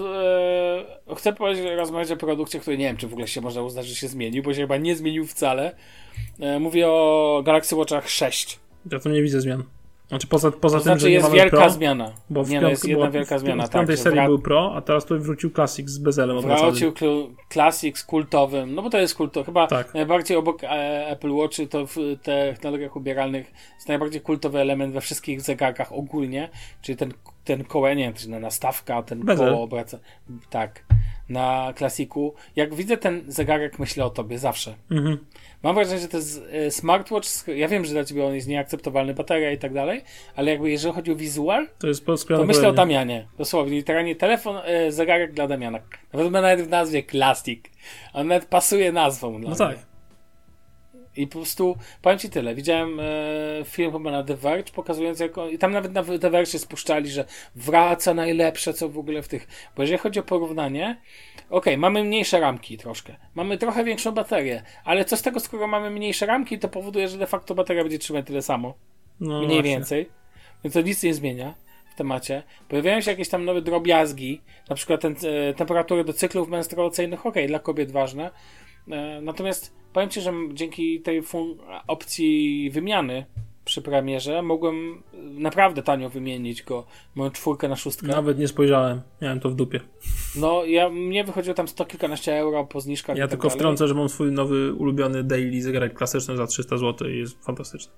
Speaker 2: chcę rozmawiać o produkcie, który nie wiem, czy w ogóle się można uznać, że się zmienił, bo się chyba nie zmienił wcale. Mówię o Galaxy Watchach 6.
Speaker 3: Ja to nie widzę zmian. Znaczy poza
Speaker 2: To
Speaker 3: tym,
Speaker 2: znaczy
Speaker 3: że nie
Speaker 2: jest
Speaker 3: mamy
Speaker 2: wielka
Speaker 3: Pro,
Speaker 2: zmiana.
Speaker 3: bo
Speaker 2: Nie, no jest jedna wielka zmiana.
Speaker 3: W piątej
Speaker 2: że
Speaker 3: serii był Pro, a teraz tu wrócił Classic z bezelem odwracanym.
Speaker 2: Wrócił Classic z kultowym, no bo to jest kultowy. Chyba
Speaker 3: Tak.
Speaker 2: najbardziej obok Apple Watchy to w technologiach ubieralnych jest najbardziej kultowy element we wszystkich zegarkach ogólnie, czyli ten koło, nie wiem, nastawka, ten
Speaker 3: Bezel.
Speaker 2: koło obraca. Tak. Na Classicu. Jak widzę ten zegarek, myślę o tobie zawsze.
Speaker 3: Mhm.
Speaker 2: Mam wrażenie, że to jest smartwatch, ja wiem, że dla ciebie on jest nieakceptowalny, bateria i tak dalej, ale jakby jeżeli chodzi o wizual,
Speaker 3: To jest
Speaker 2: to myślę o Damianie. Dosłownie, literalnie telefon, zegarek dla Damiana. Nawet ma nawet w nazwie Classic. On nawet pasuje nazwą dla
Speaker 3: No
Speaker 2: mnie.
Speaker 3: tak.
Speaker 2: I po prostu, powiem ci tyle, widziałem film chyba na The Verge pokazujący i tam nawet na The Verge się spuszczali, że wraca najlepsze co w ogóle w tych, bo jeżeli chodzi o porównanie, mamy mniejsze ramki troszkę, mamy trochę większą baterię, ale co z tego, skoro mamy mniejsze ramki, to powoduje, że de facto bateria będzie trzymać tyle samo,
Speaker 3: No
Speaker 2: mniej
Speaker 3: właśnie.
Speaker 2: więcej, więc to nic nie zmienia w temacie. Pojawiają się jakieś tam nowe drobiazgi, na przykład temperatury do cyklów menstruacyjnych, dla kobiet ważne, natomiast powiem ci, że dzięki tej opcji wymiany przy premierze mogłem naprawdę tanio wymienić moją 4 na 6.
Speaker 3: Nawet nie spojrzałem, miałem to w dupie.
Speaker 2: No, mnie wychodziło tam 100 kilkanaście euro po zniżkach.
Speaker 3: Ja
Speaker 2: i tak
Speaker 3: tylko
Speaker 2: dalej.
Speaker 3: wtrącę, że mam swój nowy ulubiony daily zegarek klasyczny za 300 zł i jest fantastyczny.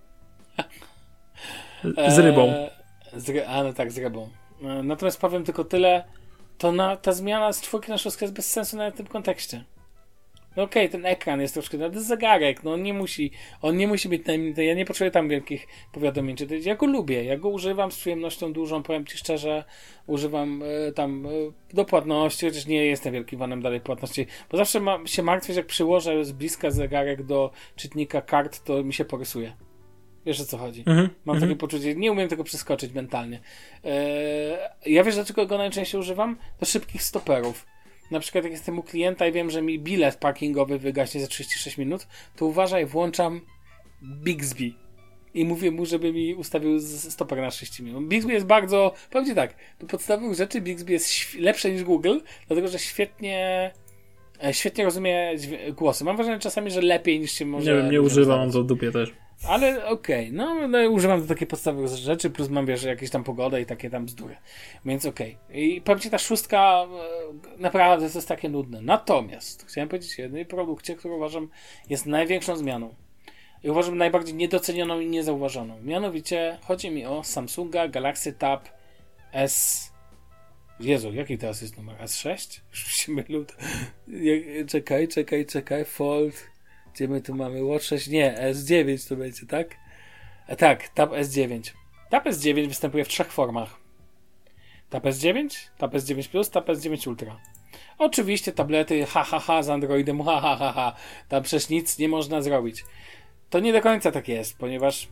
Speaker 3: Z rybą.
Speaker 2: No tak, z rybą. Natomiast powiem tylko tyle, ta zmiana z 4 na 6 jest bez sensu nawet w tym kontekście. No okej, ten ekran jest troszkę, to jest zegarek, no on nie musi być ja nie potrzebuję tam wielkich powiadomień, ja go lubię, ja go używam z przyjemnością dużą, powiem ci szczerze, używam do płatności, chociaż nie jestem wielkim fanem dalej płatności, bo zawsze się martwię, że jak przyłożę z bliska zegarek do czytnika kart, to mi się porysuje. Wiesz, o co chodzi. Mam takie poczucie, nie umiem tego przeskoczyć mentalnie. Ja wiesz, dlaczego go najczęściej używam? Do szybkich stoperów. Na przykład jak jestem u klienta i wiem, że mi bilet parkingowy wygaśnie za 36 minut, to uważaj, włączam Bixby i mówię mu, żeby mi ustawił stoper na 6 minut. Bixby jest bardzo, powiem ci tak, do podstawowych rzeczy Bixby jest lepsze niż Google, dlatego że świetnie rozumie głosy. Mam wrażenie czasami, że lepiej niż się może...
Speaker 3: Nie wiem, nie używam, mam to w dupie też.
Speaker 2: Ale okej, no używam do takiej podstawowych rzeczy, plus mam, wiesz, jakieś tam pogodę i takie tam bzdury. Więc I powiem ci, ta 6 naprawdę to jest takie nudne. Natomiast chciałem powiedzieć o jednej produkcie, którą uważam jest największą zmianą. I uważam najbardziej niedocenioną i niezauważoną. Mianowicie chodzi mi o Samsunga Galaxy Tab S... Jezu, jaki teraz jest numer? S6? Już się mylą. Czekaj, Fold... Gdzie my tu mamy? Watch 6? Nie, S9 to będzie, tak? Tak, Tab S9. Tab S9 występuje w 3 formach. Tab S9, Tab S9 Plus, Tab S9 Ultra. Oczywiście tablety z Androidem, tam przecież nic nie można zrobić. To nie do końca tak jest, ponieważ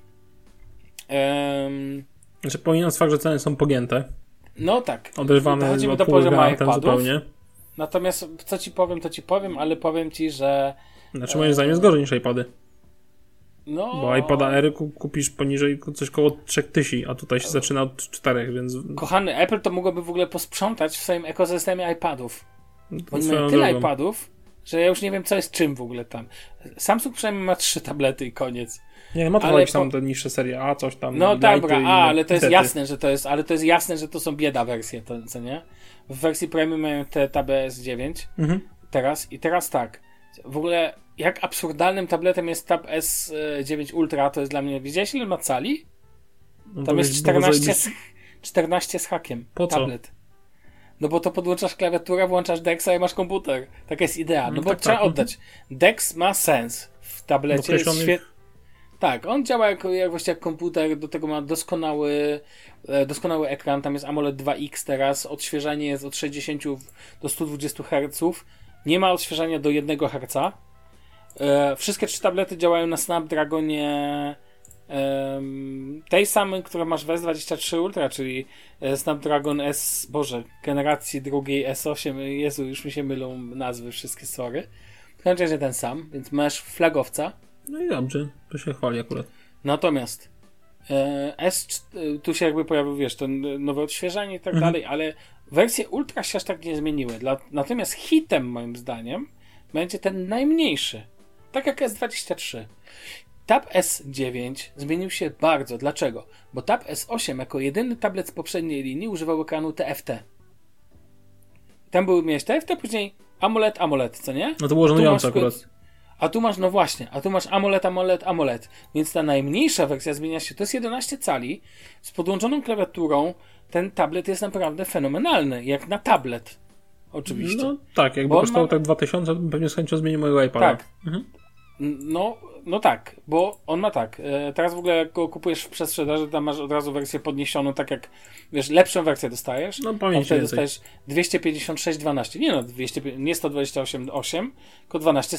Speaker 3: Znaczy pomijając fakt, że ceny są pogięte.
Speaker 2: no tak.
Speaker 3: Oderwane
Speaker 2: Dochodzimy do poziomu iPadów. Zupełnie. Natomiast co ci powiem, ale powiem ci, że
Speaker 3: znaczy moim zdaniem jest gorzej niż iPady.
Speaker 2: no...
Speaker 3: Bo iPada Air kupisz poniżej coś koło 3000, a tutaj się zaczyna od 4, więc...
Speaker 2: Kochany, Apple to mogłoby w ogóle posprzątać w swoim ekosystemie iPadów. Bo oni mają
Speaker 3: drogą.
Speaker 2: tyle iPadów, że ja już nie wiem, co jest czym w ogóle tam. Samsung przynajmniej ma 3 tablety i koniec.
Speaker 3: Nie, ma to
Speaker 2: Ale
Speaker 3: jakieś tam te niższe serie A, coś tam.
Speaker 2: No dobra,
Speaker 3: i
Speaker 2: ale to jest
Speaker 3: niestety.
Speaker 2: jasne, że to jest, ale to jest jasne, że to są bieda wersje, to, co nie? W wersji premium mają te Tab S9 teraz tak. W ogóle jak absurdalnym tabletem jest Tab S9 Ultra, to jest dla mnie, widziałeś ile ma cali?
Speaker 3: No
Speaker 2: Tam jest 14 z hakiem.
Speaker 3: Po co?
Speaker 2: Tablet. No bo to podłączasz klawiaturę, włączasz Dexa i masz komputer. Taka jest idea. No bo
Speaker 3: tak,
Speaker 2: trzeba
Speaker 3: tak.
Speaker 2: oddać. Dex ma sens w tablecie. Jest
Speaker 3: Określony-
Speaker 2: Tak, on działa jak właśnie jak komputer, do tego ma doskonały ekran, tam jest AMOLED 2X teraz, odświeżanie jest od 60 do 120 Hz, nie ma odświeżania do 1 Hz. Wszystkie 3 tablety działają na Snapdragonie tej samej, którą masz w S23 Ultra, czyli Snapdragon generacji drugiej S8, Jezu, już mi się mylą nazwy wszystkie, sorry. W każdym razie ten sam, więc masz flagowca.
Speaker 3: No i dobrze, to się chwali akurat.
Speaker 2: Natomiast tu się jakby pojawił, wiesz, to nowe odświeżanie i tak dalej, ale wersje Ultra się aż tak nie zmieniły. Natomiast hitem, moim zdaniem, będzie ten najmniejszy. Tak jak S23. Tab S9 zmienił się bardzo. Dlaczego? Bo Tab S8 jako jedyny tablet z poprzedniej linii używał ekranu TFT. Tam miałeś TFT, później AMOLED, co nie?
Speaker 3: No to było żenujące akurat.
Speaker 2: A tu masz, no właśnie, AMOLED. Więc ta najmniejsza wersja zmienia się, to jest 11 cali, z podłączoną klawiaturą. Ten tablet jest naprawdę fenomenalny, jak na tablet. Oczywiście.
Speaker 3: No tak, jakby kosztował tak 2000, to pewnie z chęcią zmienił mojego iPada.
Speaker 2: Tak. No tak, bo on ma tak. Teraz w ogóle jak go kupujesz w przedsprzedaży, tam masz od razu wersję podniesioną, tak jak, wiesz, lepszą wersję dostajesz.
Speaker 3: No pamięć
Speaker 2: wtedy dostajesz 256/12. Nie no, nie 128/8, tylko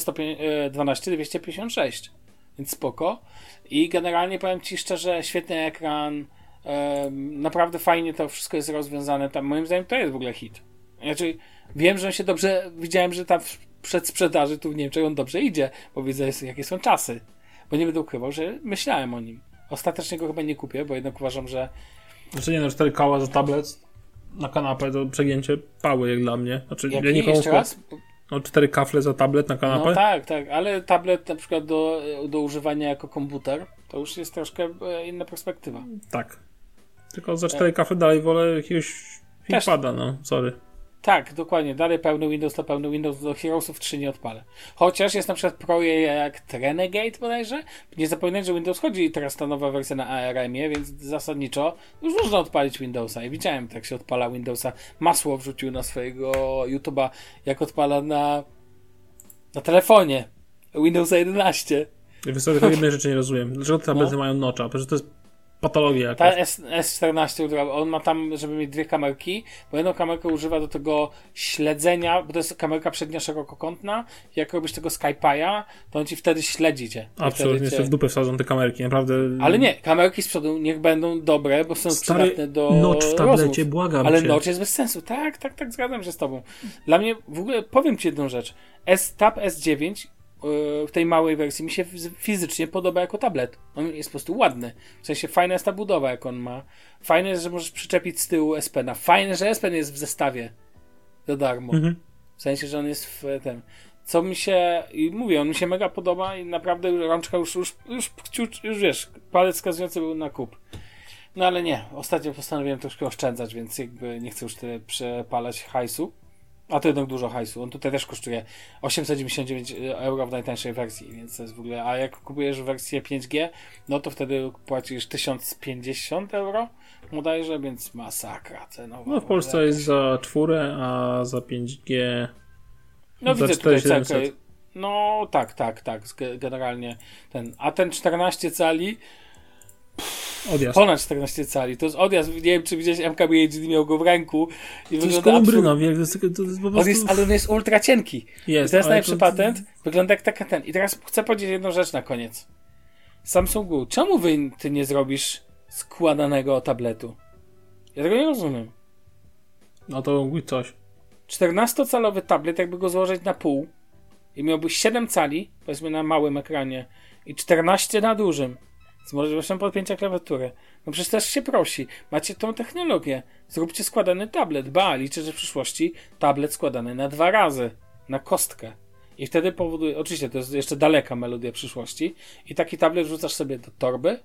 Speaker 2: 256. Więc spoko. I generalnie powiem Ci szczerze, świetny ekran. Naprawdę fajnie to wszystko jest rozwiązane. Tam, moim zdaniem to jest w ogóle hit. Znaczy, wiem, że on się dobrze, widziałem, że tam w przedsprzedaży tu w Niemczech on dobrze idzie, bo widzę, jakie są czasy. Bo nie będę ukrywał, że myślałem o nim. Ostatecznie go chyba nie kupię, bo jednak uważam, że...
Speaker 3: Znaczy nie no, 4 koła za tablet na kanapę to przegięcie pały jak dla mnie. Znaczy,
Speaker 2: ja
Speaker 3: nie
Speaker 2: jeszcze raz?
Speaker 3: No 4 kafle za tablet na kanapę?
Speaker 2: No tak, ale tablet na przykład do używania jako komputer, to już jest troszkę inna perspektywa.
Speaker 3: Tak. Tylko za 4 kafle dalej wolę jakiegoś iPada, no, sorry.
Speaker 2: Tak, dokładnie. Dalej pełny Windows to pełny Windows, do Heroesów 3 nie odpalę. Chociaż jest na przykład projekt Renegade bodajże. Nie zapominaj, że Windows chodzi teraz ta nowa wersja na ARM-ie, więc zasadniczo już można odpalić Windowsa. I widziałem, jak się odpala Windowsa. Masło wrzucił na swojego YouTube'a, jak odpala na telefonie Windowsa 11.
Speaker 3: Ja tylko jednej rzeczy nie rozumiem. Dlaczego te tablety mają notcha? Przecież to jest patologia jakaś.
Speaker 2: Ta S14, on ma tam, żeby mieć 2 kamerki, bo jedną kamerkę używa do tego śledzenia, bo to jest kamerka przednia szerokokątna. Jak robisz tego Skype'a, to on ci wtedy śledzi cię.
Speaker 3: Absolutnie, jeszcze w dupę wsadzą te kamerki, naprawdę.
Speaker 2: Ale nie, kamerki z przodu niech będą dobre, bo są przydatne do
Speaker 3: notch w tablecie,
Speaker 2: rozmów.
Speaker 3: błagam
Speaker 2: Ale
Speaker 3: cię.
Speaker 2: notch jest bez sensu. Tak, zgadzam się z tobą. Dla mnie, w ogóle powiem ci jedną rzecz. Tab S9 w tej małej wersji mi się fizycznie podoba jako tablet. On jest po prostu ładny. W sensie fajna jest ta budowa, jak on ma. Fajne jest, że możesz przyczepić z tyłu S Pena. Fajne, że S Pen jest w zestawie za darmo. W sensie, że on jest w tym. Co mi się... I mówię, on mi się mega podoba i naprawdę rączka już wiesz, palec wskazujący był na kup. No ale nie. Ostatnio postanowiłem troszkę oszczędzać, więc jakby nie chcę już tyle przepalać hajsu. A to jednak dużo hajsu. On tutaj też kosztuje 899 euro w najtańszej wersji, więc to jest w ogóle... A jak kupujesz wersję 5G, no to wtedy płacisz 1050 euro bodajże, więc masakra cenowa.
Speaker 3: No w Polsce jest za 4, a za 5G
Speaker 2: no
Speaker 3: za
Speaker 2: widzę tutaj
Speaker 3: 4700.
Speaker 2: No tak. Generalnie ten. A ten 14 cali
Speaker 3: odjazd.
Speaker 2: Ponad 14 cali. To jest odjazd. Nie wiem, czy widziałeś, MKBHD miał go w ręku. I
Speaker 3: to jest kolubryna, to jest po prostu...
Speaker 2: ale on jest ultra cienki.
Speaker 3: Jest,
Speaker 2: i to jest najlepszy patent. Wygląda jak taka ten. I teraz chcę powiedzieć jedną rzecz na koniec. Samsungu, czemu ty nie zrobisz składanego tabletu? Ja tego nie rozumiem.
Speaker 3: No to mówi coś.
Speaker 2: 14-calowy tablet, jakby go złożyć na pół i miałbyś 7 cali, powiedzmy na małym ekranie, i 14 na dużym, z możliwością podpięcia klawiatury. No przecież też się prosi. Macie tą technologię. Zróbcie składany tablet. Liczę, że w przyszłości tablet składany na 2 razy. Na kostkę. I wtedy powoduje... Oczywiście to jest jeszcze daleka melodia przyszłości. I taki tablet wrzucasz sobie do torby.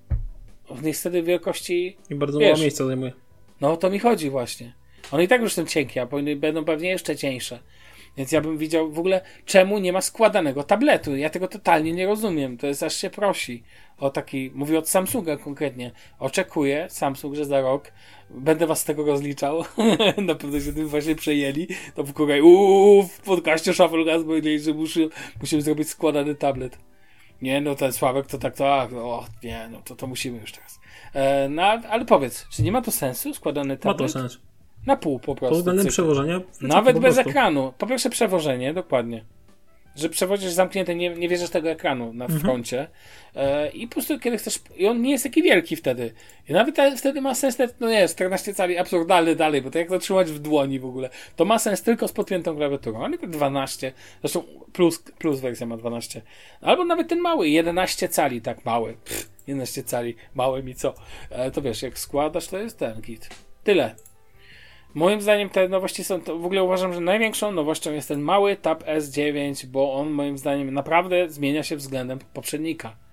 Speaker 2: On jest wtedy wielkości...
Speaker 3: I bardzo mało miejsca zajmuje.
Speaker 2: No o to mi chodzi właśnie. One i tak już są cienkie, a będą pewnie jeszcze cieńsze. Więc ja bym widział w ogóle, czemu nie ma składanego tabletu. Ja tego totalnie nie rozumiem. To jest aż się prosi o taki, mówię od Samsunga konkretnie. Oczekuję, Samsung, że za rok będę was z tego rozliczał. Na pewno się tym właśnie przejęli. To wkuraj, w podcaście Shufflecast powiedzieli, że musimy zrobić składany tablet. Nie, no ten Sławek to tak, nie, no to musimy już teraz. No, ale powiedz, czy nie ma to sensu, składany tablet?
Speaker 3: Ma to sens.
Speaker 2: Na pół po prostu.
Speaker 3: Pod względem przewożenia?
Speaker 2: Nawet bez ekranu. Po pierwsze przewożenie, dokładnie. Że przewozisz zamknięte, nie bierzesz tego ekranu na froncie. I po prostu kiedy chcesz... I on nie jest taki wielki wtedy. I nawet wtedy ma sens, no nie, 14 cali absurdalny dalej, bo to jak to trzymać w dłoni w ogóle. To ma sens tylko z podpiętą klawiaturą. Ale te 12, zresztą plus wersja ma 12. Albo nawet ten mały, 11 cali, tak mały. 11 cali, mały mi co? To wiesz, jak składasz, to jest ten kit. Tyle. Moim zdaniem te nowości są, to w ogóle uważam, że największą nowością jest ten mały Tab S9, bo on moim zdaniem naprawdę zmienia się względem poprzednika.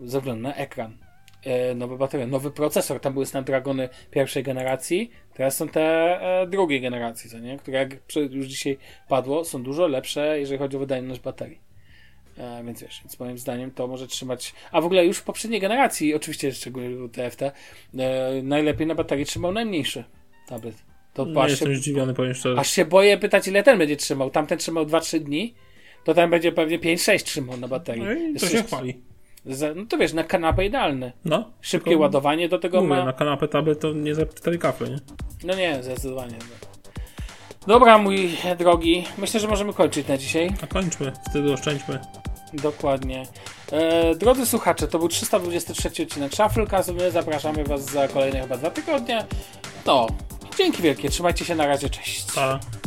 Speaker 2: ze względu na ekran. Nowe baterie, nowy procesor. Tam były Snapdragony pierwszej generacji, teraz są te drugiej generacji, co nie? Które jak już dzisiaj padło, są dużo lepsze, jeżeli chodzi o wydajność baterii. Więc wiesz, więc moim zdaniem to może trzymać... A w ogóle już w poprzedniej generacji, oczywiście szczególnie TFT, najlepiej na baterii trzymał najmniejszy tablet. To
Speaker 3: No jestem zdziwiony, powiem szczerze.
Speaker 2: Aż się boję pytać, ile ten będzie trzymał. Tamten trzymał 2-3 dni, to ten będzie pewnie 5-6 trzymał na baterii.
Speaker 3: No i to się chwali.
Speaker 2: No to wiesz, na kanapę idealne.
Speaker 3: No.
Speaker 2: Szybkie ładowanie do tego
Speaker 3: mówię,
Speaker 2: ma...
Speaker 3: na kanapę tablet to nie za 4 kafle, nie?
Speaker 2: No nie, zdecydowanie. Dobra, mój drogi. Myślę, że możemy kończyć na dzisiaj.
Speaker 3: A kończmy, wtedy oszczędźmy.
Speaker 2: Dokładnie. Drodzy słuchacze, to był 323 odcinek Shufflecast. My zapraszamy was za kolejne chyba 2 tygodnie. No, dzięki wielkie. Trzymajcie się, na razie, cześć.
Speaker 3: Pa.